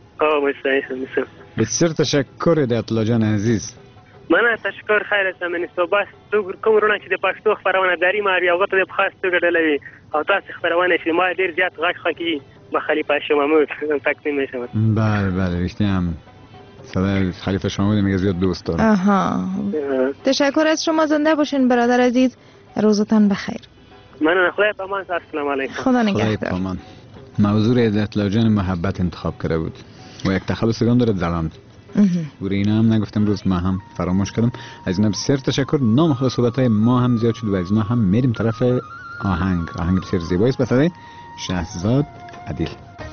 بسیار تشکر اطلاع جان عزیز. من تشکر. خیر است. من صبح تو کوم رونه چې د پښتو خبرونه داری ماري او غته د خاص توګه ډلوي او تاسو خبرونه چې ما ډیر زیات غږ خکی به خلیفه شمامود تقدیم میشم. بله رښتیا هم صدای خلیفه شمامود میگه زیاد دوست دارم. تشکر از شما. زنده باشین برادر عزیز. روزتان بخیر. من خدای پامان. السلام علیکم. خدا نگهدار. موضوع اطلاع جان محبت انتخاب کرده بود و یک تخلص گام داره زلان بوری اینا هم نگفتم روز ما هم فراموش کردم. از اینا بسیار تشکر. نام خدا صحبت های ما هم زیاد شد و از اینا هم میریم طرف آهنگ بسیار زیبایی است به صدای شهزاد عدیل.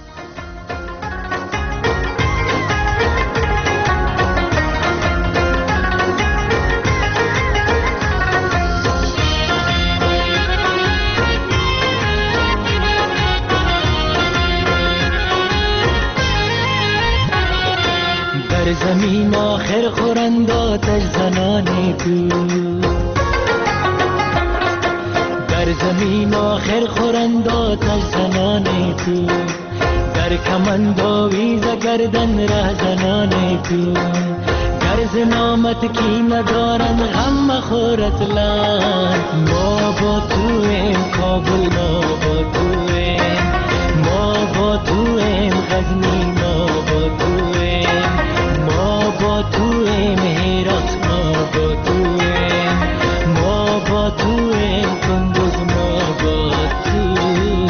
در زمین آخر خورند آتش زنان تو، در زمین آخر خورند آتش زنان تو، در کمند آویز گردن ره زنان تو، گرز نامت کی ندارن غم مخورت لند. ما با تویم کابل، ما با تویم، ما با تویم غزنی، ما با تویم، ما با تویم هرات، ما با تویم، ما با تویم کندوز، ما با تویم.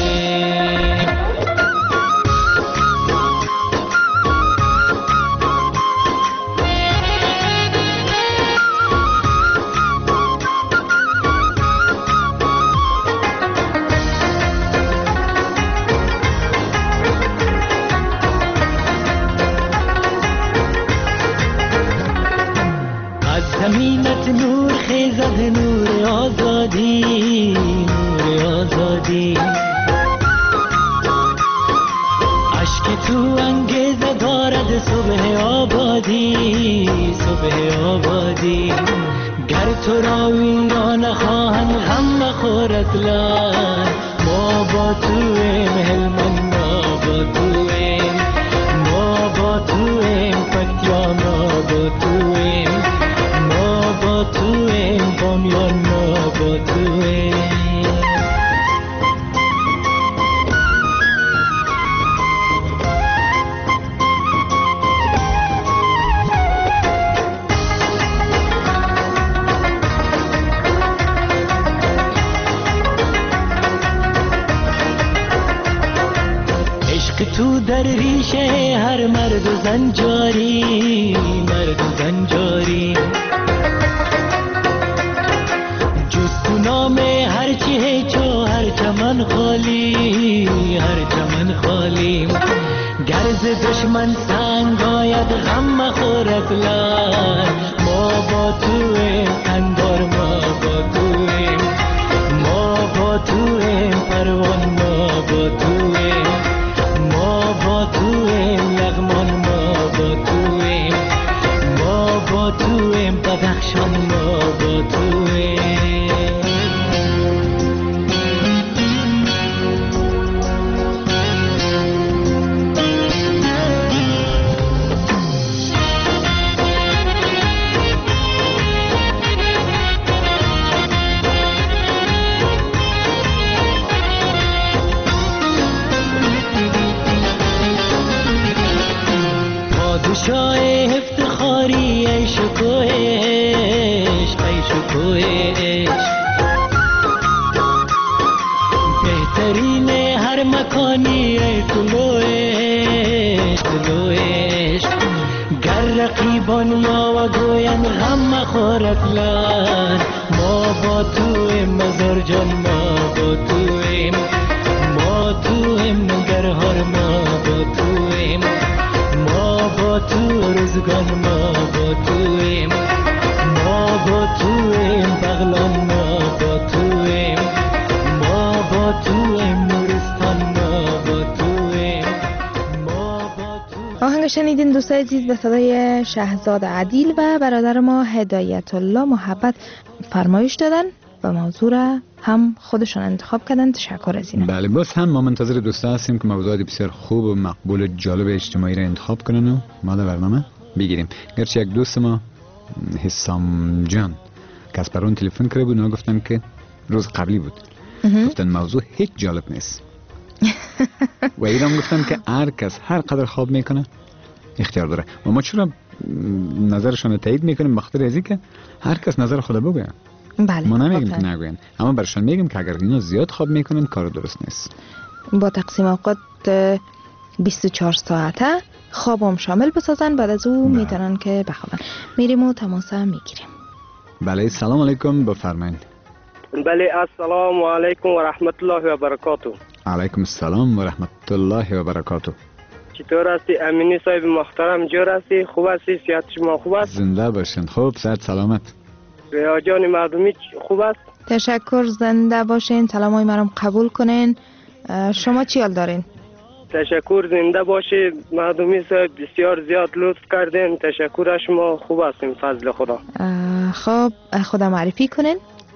زمینت نور خیزد، نور آزادی، نور آزادی. عشق تو انگیزه دارد صبح آبادی، صبح آبادی. گر تو را ویران خواهند غم مخور اطلاع ما با تویم هلمند ما با تویم ما با تویم پکتیا ما با تویم ما با تویم بامیان ما با تویم تو در ریشه هر مرد و زن جاری مرد و زن جاری جز تو نام هر چی هیچو هر چمن خالی هر چمن خالی گرز دشمن سنگ آید غم مخور اطلاع ما با تویم اندار ما با تویم ما با تویم پروان ما با تویم ما با تویم لغمان ما با تویم ما با تویم بدخشان ما با تویم پادشاه افتخاری ای شکوه عشق ای شکوه عشق بهترین هر مکانی ای طلوع عشق طلوع عشق گر رقیبان یا و گوین غم مخور اطلاع ما با تویم مزار جان ما با تویم ما تویم نگرهار ما با تویم ما با تو روزگان ما با تویم ما با تویم بغلان ما با تویم ما با تویم نورستان ما با تویم ما با تویم. آهنگ شنیدین دوستای عزیز به صدای شهزاد عدیل و برادر ما هدایت الله محبت فرمایش دادن و موضوع را هم خودشون انتخاب کردن. تشکر از این. بله باز هم ما منتظر دوستا هستیم که موضوعات بسیار خوب و مقبول و جالب اجتماعی را انتخاب کنن و ما در برنامه بگیریم. گرچه یک دوست ما حسام جان که از پرون تلفن کرده بود، اونا گفتن که روز قبلی بود گفتن موضوع هیچ جالب نیست و ایران گفتن که هر کس هر قدر خواب میکنه اختیار داره و ما چرا نظرشون تایید میکنیم بخاطر ازی که هر کس نظر خود بگه. بله ما نمیگیم که نگوین، اما برشان میگیم که اگر اینا زیاد خواب میکنن کار درست نیست. با تقسیم اوقات 24 ساعته خوابم شامل بسازن، بعد از او میتونن که بخوابن. میریم و تماس میگیریم. بله سلام علیکم، بفرمایید. بله السلام علیکم و رحمت الله و برکاته. علیکم السلام و رحمت الله و برکاته. چطور هستی امینی صاحب محترم؟ جور هستی؟ خوب هستی؟ صحت شما خوب است؟ زنده باشین. خوب، صحت سلامت. ریا جان مردمی خوب است؟ تشکر، زنده باشین. سلامای منم قبول کنین. شما چی حال دارین؟ تشکر، زنده باشی. مردمی صاحب بسیار زیاد لطف کردین. تشکر از شما. خوب هستیم فضل خدا. خب خدا معرفی کنین.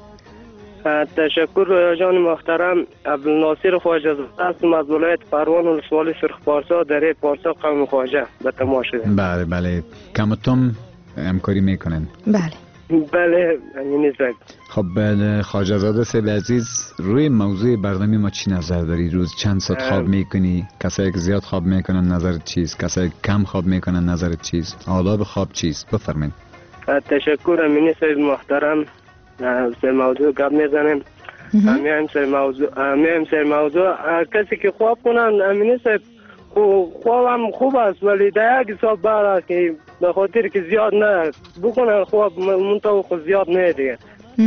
تشکر ریا جان محترم. عبدالناصر خواجه زاده هستم از ولایت پروان ولسوالی سرخ پارسا دره پارسا قوم خواجه به تماش شده. بله بله، کمتم همکاری میکنن. بله بله امینی صاحب. خب خواجه زاده صاحب عزیز، روی موضوع برنامه ما چی نظر داری؟ روز چند ساعت خواب میکنی؟ کسایی که زیاد خواب میکنن نظرت چیست؟ کسایی که کم خواب میکنن نظرت چیست؟ آداب خواب چیست؟ بفرمایید. تشکر امینی صاحب محترم. سر موضوع گپ میزنیم. همین سر موضوع کسی که خواب کنن امینی صاحب خواب هم خوب است، ولی در یک حساب برای که به خاطر که زیاد نه بکنن خواب منطقه خود زیاد نه دیگه.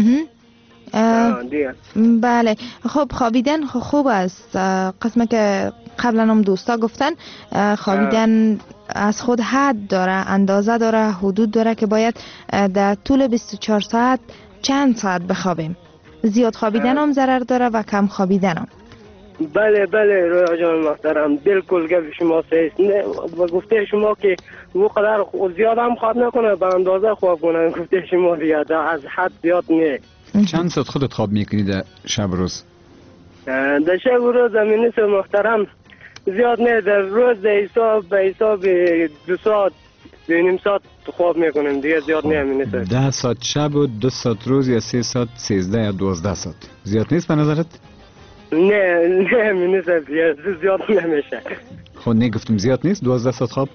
بله خب خوابیدن خوب است. قسمه که قبلا هم دوستا گفتن خوابیدن از خود حد داره، اندازه داره، حدود داره که باید در طول 24 ساعت چند ساعت بخوابیم. زیاد خوابیدن هم ضرر داره و کم خوابیدن هم. بله رویا جان محترم، بالکل گپ شما صحیح. نه و گفته شما که او قدر زیاد هم خواب نکنه، به اندازه خواب کنه. گفته شما دیگه از حد زیاد نه. چند ساعت خودت خواب میکنی در شب روز؟ در شب و روز زمینی محترم زیاد نه، در روز به حساب 2 ساعت 2.5 ساعت خواب میکنیم دیگه، زیاد نه همینه. 10 ساعت شب و 2 ساعت روز یا 3 ساعت 13 یا 12 ساعت زیاد نیست به نظرت؟ نه همینه زیاد نمیشه. خب نگفتم زیاد نیست 12 ساعت خواب؟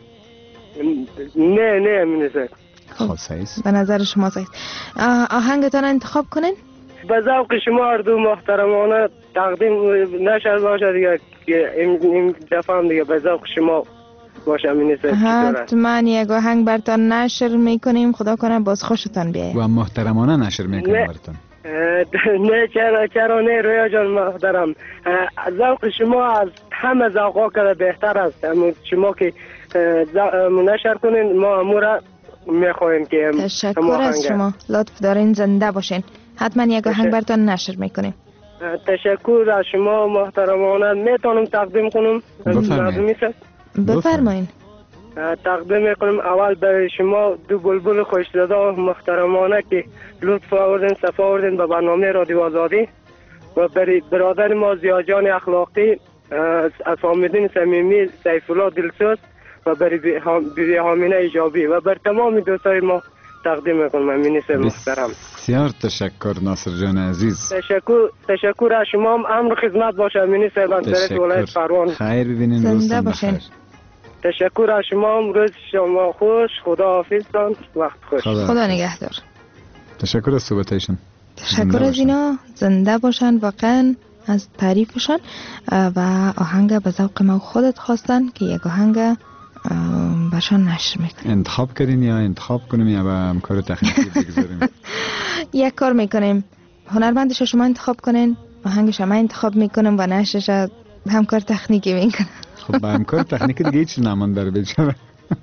نه همینه. خب صحیح. به نظر شما صحیح. آهنگتان انتخاب کنین؟ به ذوق شما هر دو محترمانه تقدیم نشد باشه دیگه، که این دفعه هم دیگه به ذوق شما باشه. حتما یک آهنگ برتان نشر میکنیم، خدا کنه باز خوشتان بیاید. و محترمانه نشر میکنیم برتان. نه چرا نه رویا جان محترم، ذوق شما از همه ذوقا که بهتر است. شما که نشر کنین ما امورا میخوایم که تشکر از شما، لطف دارین، زنده باشین. حتما یک آهنگ برتان نشر میکنیم. تشکر از شما محترمانه. میتونم تقدیم کنم؟ بفرمایین. تقدیم میکنم اول به شما دو بلبل خوش‌صدا محترمانه که لطف آوردین، صفا آوردین به برنامه رادیو آزادی، و برادر ما زیاجان اخلاقی از حامدین صمیمی، سیف الله دلسوز و بی حامینه ایجابی و بر تمام دوستای ما تقدیم میکنم. امینیس محترم بسیار تشکر ناصر جان عزیز. تشکر از شما هم امر خدمت باشه. امینیس بنسرت ولایت فروان. خیر ببینین، روزتون بخیر. تشکر از شما هم، روز شما خوش. خدا حافظتان، وقت خوش. خدا نگهدار. تشکر از صحبتایشون. تشکر از اینا، زنده باشن واقعا از تعریفشان. و آهنگ به ذوق ما خودت خواستن که یک آهنگ برشان نشر میکنیم. انتخاب کردین یا انتخاب کنیم یا به همکار تکنیکی بگذاریم؟ یک کار میکنیم، هنرمندش شما انتخاب کنین، آهنگش ما انتخاب میکنیم و نشرش همکار تکنیکی میکنه. خب به همکار تکنیکی دیگه هیچ نمان در بیچاره.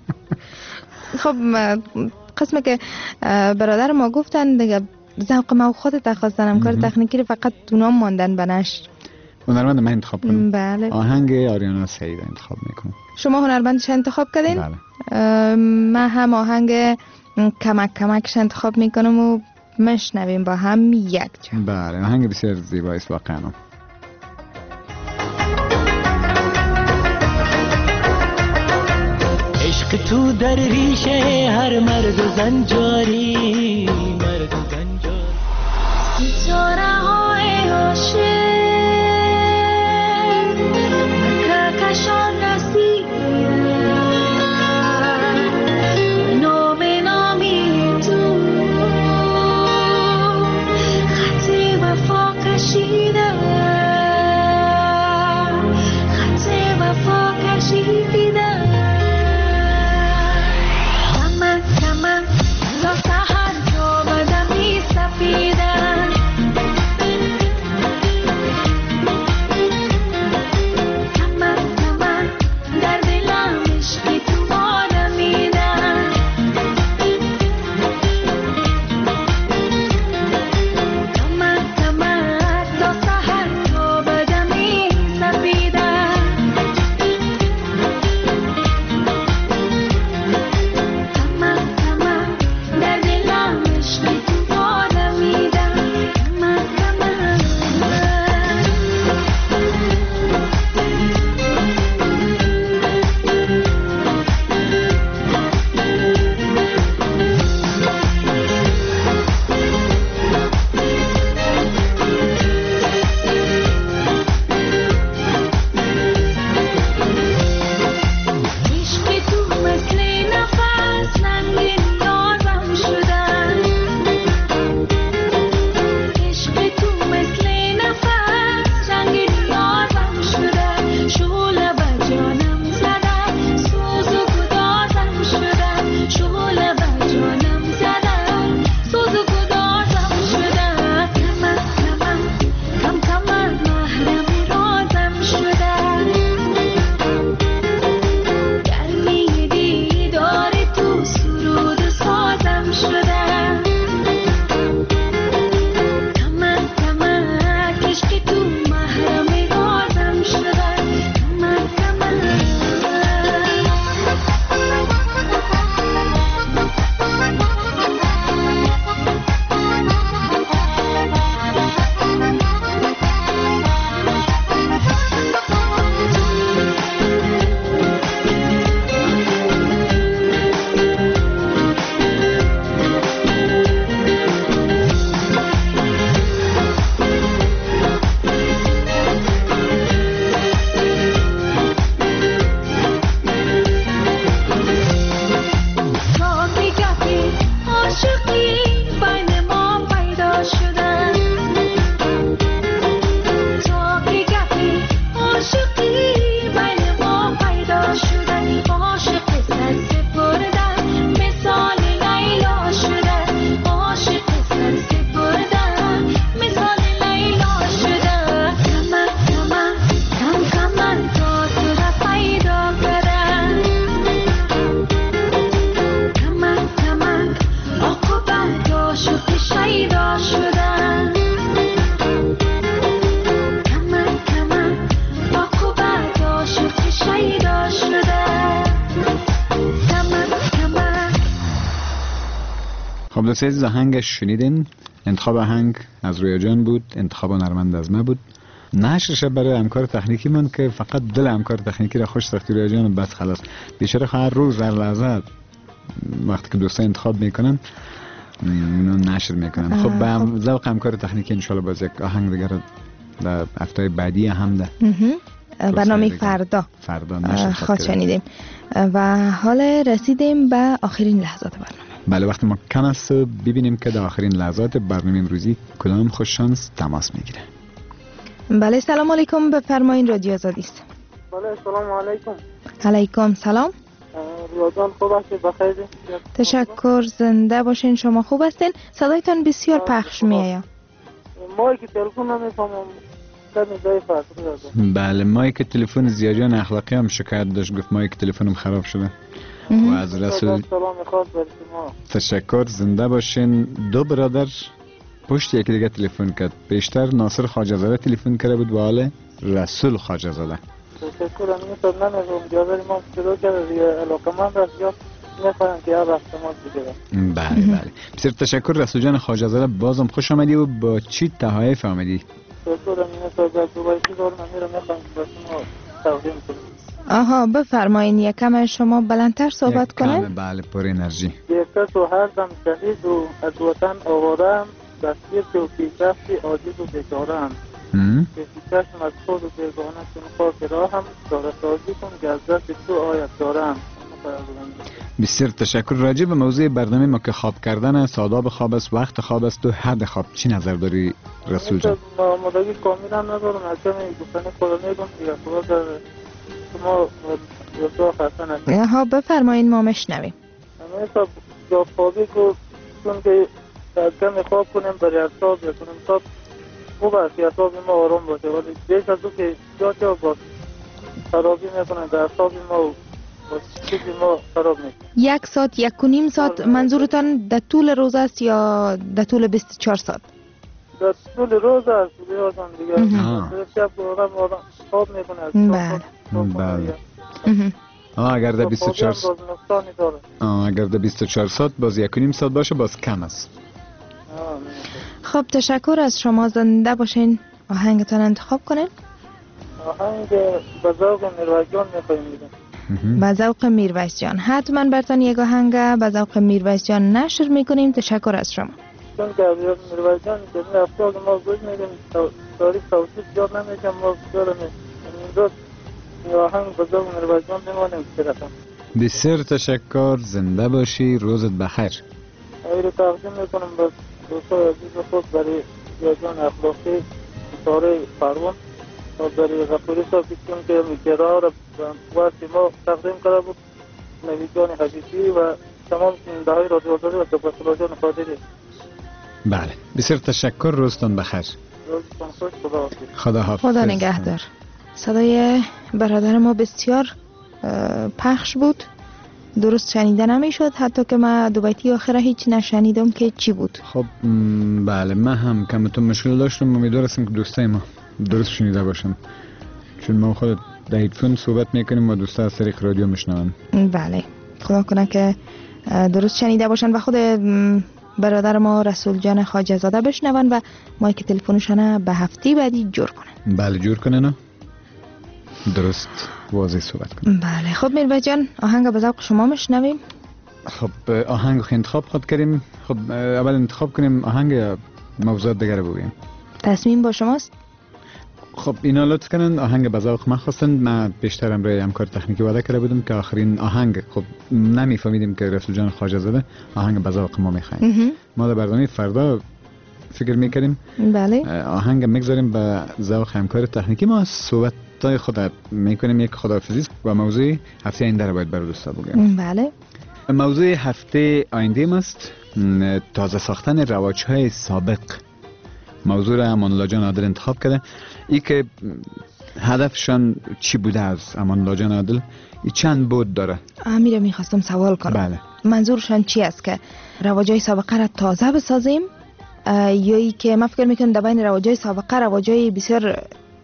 خب قسمی که برادر ما گفتن دیگه ذوق ما خودت خواستن، همکار تکنیکی رو فقط اونام ماندن به نشر. هنرمند من انتخاب کنم؟ بله. آهنگ آریانا سعید انتخاب میکنم. شما هنرمندش انتخاب کردین؟ بله. من هم آهنگ کمکش انتخاب میکنم و مشنویم با هم یک جا. بله، آهنگ بسیار زیبایی است واقعا. عشق تو در ریشه هر مرد و زن جاری، ستاره های عاشق کهکشان رسید، نامی تو خط وفا کشیده، خط وفا کشیده. کمک تا سحر آمدم می سپیدن، خب دوست عزیز آهنگش شنیدین. انتخاب آهنگ از رویا جان بود، انتخاب هنرمند از من بود. نشرش برای همکار تکنیکی من که فقط دل همکار تکنیکی را خوش ساختی رویا جان بس خلاص. بیشتر هر روز هر لحظه وقتی که دوستا انتخاب میکنن اونو نشر میکنن. خب به ذوق همکار تکنیکی ان شاء الله باز یک آهنگ دیگه در هفته بعدی هم ده برنامه فردا نشر خواهد شنیدیم. و حال رسیدیم به آخرین لحظات برنامه. بله وقت ما کم است، ببینیم که در آخرین لحظات برنامه امروزی کدام خوش شانس تماس میگیره. بله سلام علیکم، بفرمایید رادیو آزادی است. بله سلام علیکم. علیکم سلام. ریاضان خوب هستید؟ بخیر؟ تشکر، زنده باشین. شما خوب هستین؟ صدایتان بسیار پخش میآید. مایک تلفن نمیفهمم. بله مایک تلفن زیاجان اخلاقی هم شکایت داشت، گفت مایک تلفنم خراب شده. و از رسول تشکر، زنده باشین. دو برادر پشت یکی دیگه تلفن کرد. بیشتر ناصر خواجه زاده تلفن کرده بود و حال رسول خواجه زاده. تشکر. همین صد نمیدونم جاوری ما شروع کرده دیگه علاقه من را زیاد نفهم که هر وقت ما بگیرم. بله بسیار تشکر رسول جان خواجه زاده، بازم خوش آمدی و با چی تحایف آمدی؟ تشکر. همین صد در دوبایتی دارم همین را میخوام که برشما تقدیم کنیم. آها بفرمایین یکم شما بلندتر صحبت کنین. بله پر انرژی. یک کس و هر دم شهید و از وطن آوارم، دستگیر که و پیشرفتی عاجز و بیچاره‌ام. که چشم از خود و بیگانه چون خاک راهم، داره سازی کن که از دست تو آیت دارم. بسیار تشکر. راجع به موضوع برنامه ما که خواب کردن ساداب خواب است، وقت خواب است و حد خواب چی نظر داری رسول جان؟ مداگی کاملا ندارم، حتی گفتن خدا میگم دیگه خدا در شما یوسا خستن هستید. ها بفرمایین ما مشنویم. همه حساب جا خوابی که چون که از کمی خواب کنیم برای اعصاب یا کنیم خواب خوب است که اعصاب ما آرام باشه، ولی بیش از او که جا باز خرابی میکنن در اعصاب ما و چیزی ما خراب میکنن. 1 ساعت 1.5 ساعت منظورتان در طول روز است یا در طول 24 ساعت؟ در طول روز است دیگه. شب آدم خواب میکنه. بله. اگر در 24 ساعت اگر در 24 ساعت باز 1.5 ساعت باشه باز کم است. خب تشکر از شما، زنده باشین. آهنگتان انتخاب کنین. آهنگ به ذوق میرویس جان میخوایم میدیم. به ذوق میرویس جان حتما برتان یک آهنگ به ذوق میرویس جان نشر میکنیم. تشکر از شما. چون که میرویس جان جمعی افراد ما گوش میدیم، تاریخ توصیف جاد نمیکنم، ما دارم امروز آهنگ به ذوق میرویس جان بمانیم که رفتم. بسیار تشکر، زنده باشی، روزت بخیر. ایرو تقدیم میکنم به دوستای عزیز خود برای یاجان اخلاقی ساره پروان و برای غفوری صاحب که میکرا را واسه ما تقدیم کرده بود، نوی جان حبیبی و تمام شنونده های رادیو آزادی و دکتر جان خادری. بله بسیار تشکر، روزتان بخیر. روزتان خوش. خدا حافظ. خدا نگهدار. صدای برادر ما بسیار پخش بود، درست شنیده نمیشد، حتی که من دو بیتی آخره هیچ نشنیدم که چی بود. خب بله من هم کمتون مشکل داشتم، امیدوارم که دوستای ما درست شنیده باشن، چون ما خود در هیدفون صحبت میکنیم و دوستا از طریق رادیو میشنون. بله خدا کنه که درست شنیده باشن و خود برادر ما رسول جان خواجه زاده بشنون و مایک تلفنشان به هفته بعدی جور کنن. بله جور کنن، درست واضح صحبت کنن. بله خب میرویس جان آهنگ به ذوق شما میشنویم. خب آهنگ انتخاب خود کردیم. خب اول انتخاب کنیم آهنگ یا موضوعات دیگر بگوییم؟ تصمیم با شماست. خب اینا لطف کنن آهنگ به ذوق من خواستن. من بیشترم برای همکار تکنیکی وعده کرده بودم که آخرین آهنگ خب نمیفهمیدیم که رسول جان خواجه زاده آهنگ به ذوق ما میخوایم. ما در برنامه فردا فکر میکردیم بله آهنگ میگذاریم به ذوق همکار تکنیکی. ما صحبتای خود میکنیم، یک خداحافظی و موضوع هفته آینده رو باید برای دوستا بگم. بله موضوع هفته آینده ماست تازه ساختن رواج‌های سابق. موضوع را امان الله جان عادل انتخاب کرده. ای که هدفشان چی بوده از امان الله جان عادل؟ ای چند بود داره؟ امیر میخواستم سوال کنم. بله منظورشان چی است که رواج‌های سابقه را تازه بسازیم یا ای که من فکر میکنم در بین رواج‌های سابقه رواج‌های بسیار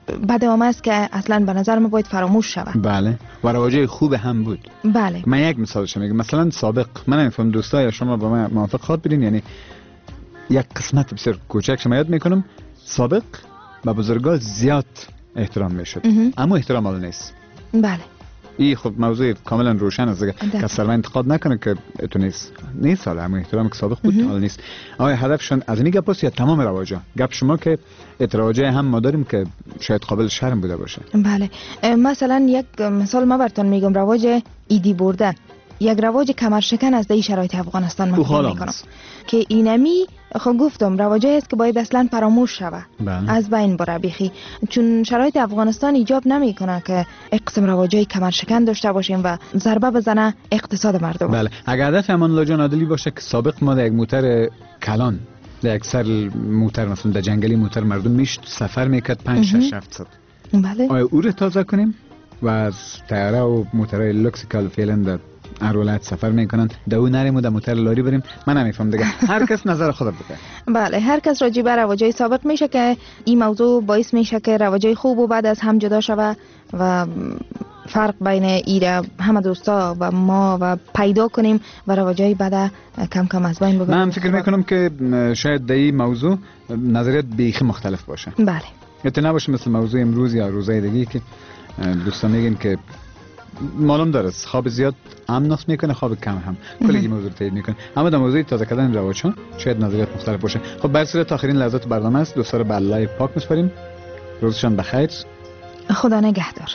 بدنامه است که اصلا به نظر من باید فراموش شود. بله و رواجای خوب هم بود. بله من یک مثالش میگم. مثلا سابق، من نمیفهم دوستا یا شما با من موافق خواهد بدین، یعنی یک قسمت بسیار کوچک شما یاد میکنم سابق به بزرگان زیاد احترام میشد، اما احترام حال نیست. بله این خب موضوع کاملا روشن است، که سر من انتقاد نکنه که تو نیست حالا، اما احترام که سابق بود حالا نیست. آیا هدفشون از این گپ است یا تمام رواجا؟ گپ شما که رواجای هم ما داریم که شاید قابل شرم بوده باشه. بله مثلا یک مثال ما براتون میگم، رواج ایدی بردن یک رواج کمرشکن از در شرایط افغانستان محسوب میکنم که اینمی خب گفتم رواجی است که باید اصلا فراموش شود، از بین بره بیخی، چون شرایط افغانستان ایجاب نمیکنه که یک قسم رواجای کمرشکن داشته باشیم و ضربه بزنه اقتصاد مردم. بله اگر هدف امان الله جان عادلی باشه که سابق ما در یک موتر کلان، در اکثر موتر مثلا در جنگلی موتر مردم میشت سفر میکرد 5-6-700. بله آیا او رو تازه کنیم و از تیاره و موترهای لوکس که فعلا در ولایت سفر میکنن دو نریم و در موتر لاری بریم؟ من نمیفهم دیگه، هر کس نظر خود بده. بله هر کس راجع به رواجای سابق میشه که این موضوع باعث میشه که رواجای خوب و بعد از هم جدا شود و فرق بین ایره همه دوستا و ما و پیدا کنیم و رواجای بعد کم کم از بین ببریم. من فکر میکنم که شاید در این موضوع نظریات بیخی مختلف باشه. بله البته نباشه مثل موضوع امروز یا روزهای دیگه که دوستان میگن که معلوم داره خواب زیاد هم نقص میکنه، خواب کم هم کلی موضوع تایید میکنه، اما در موضوع تازه کردن رواج‌ها شاید نظریات مختلف باشه. خب بر صورت آخرین لحظات برنامه است، دوستا رو به الله پاک میسپاریم. روزشان بخیر، خدا نگهدار.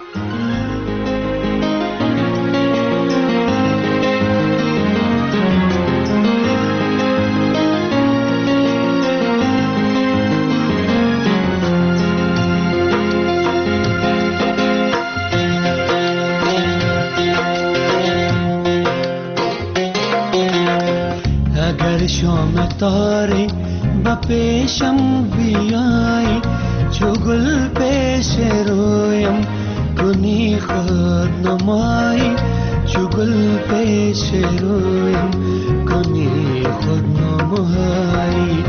شام تاری با پیشم بیایی، چو گل پیش رویم کنی خود نمایی، چو گل پیش رویم کنی خود نمایی.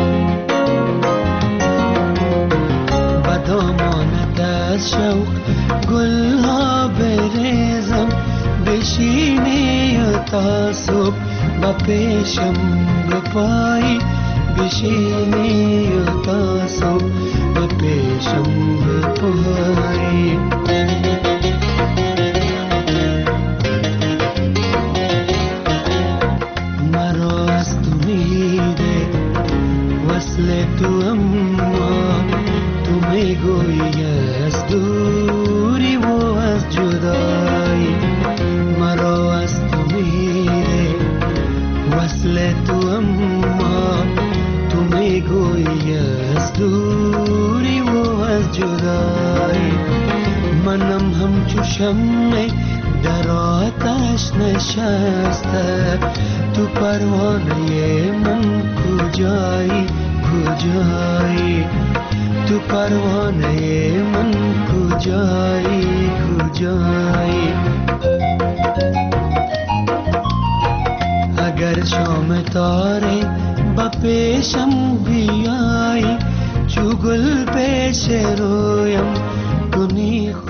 با دامانت از شوق گل ها بریزم، بشینی تا صبح با پیشم بپایی، بشینی تا صبح با پیشم بپایی. مرا از تو میده وصل تو، اما تو میگویی از دوری و از جدایی. مرا از تو میده وصل تو، اما تو میگویی از دوری و از جدایی. منم همچو شمع در آتش نشسته، تو پروانه من کجایی کجایی، تو پروانه من کجایی کجایی. اگر شام تاره با پیشم بیایی، چو گل پیش رویم کنی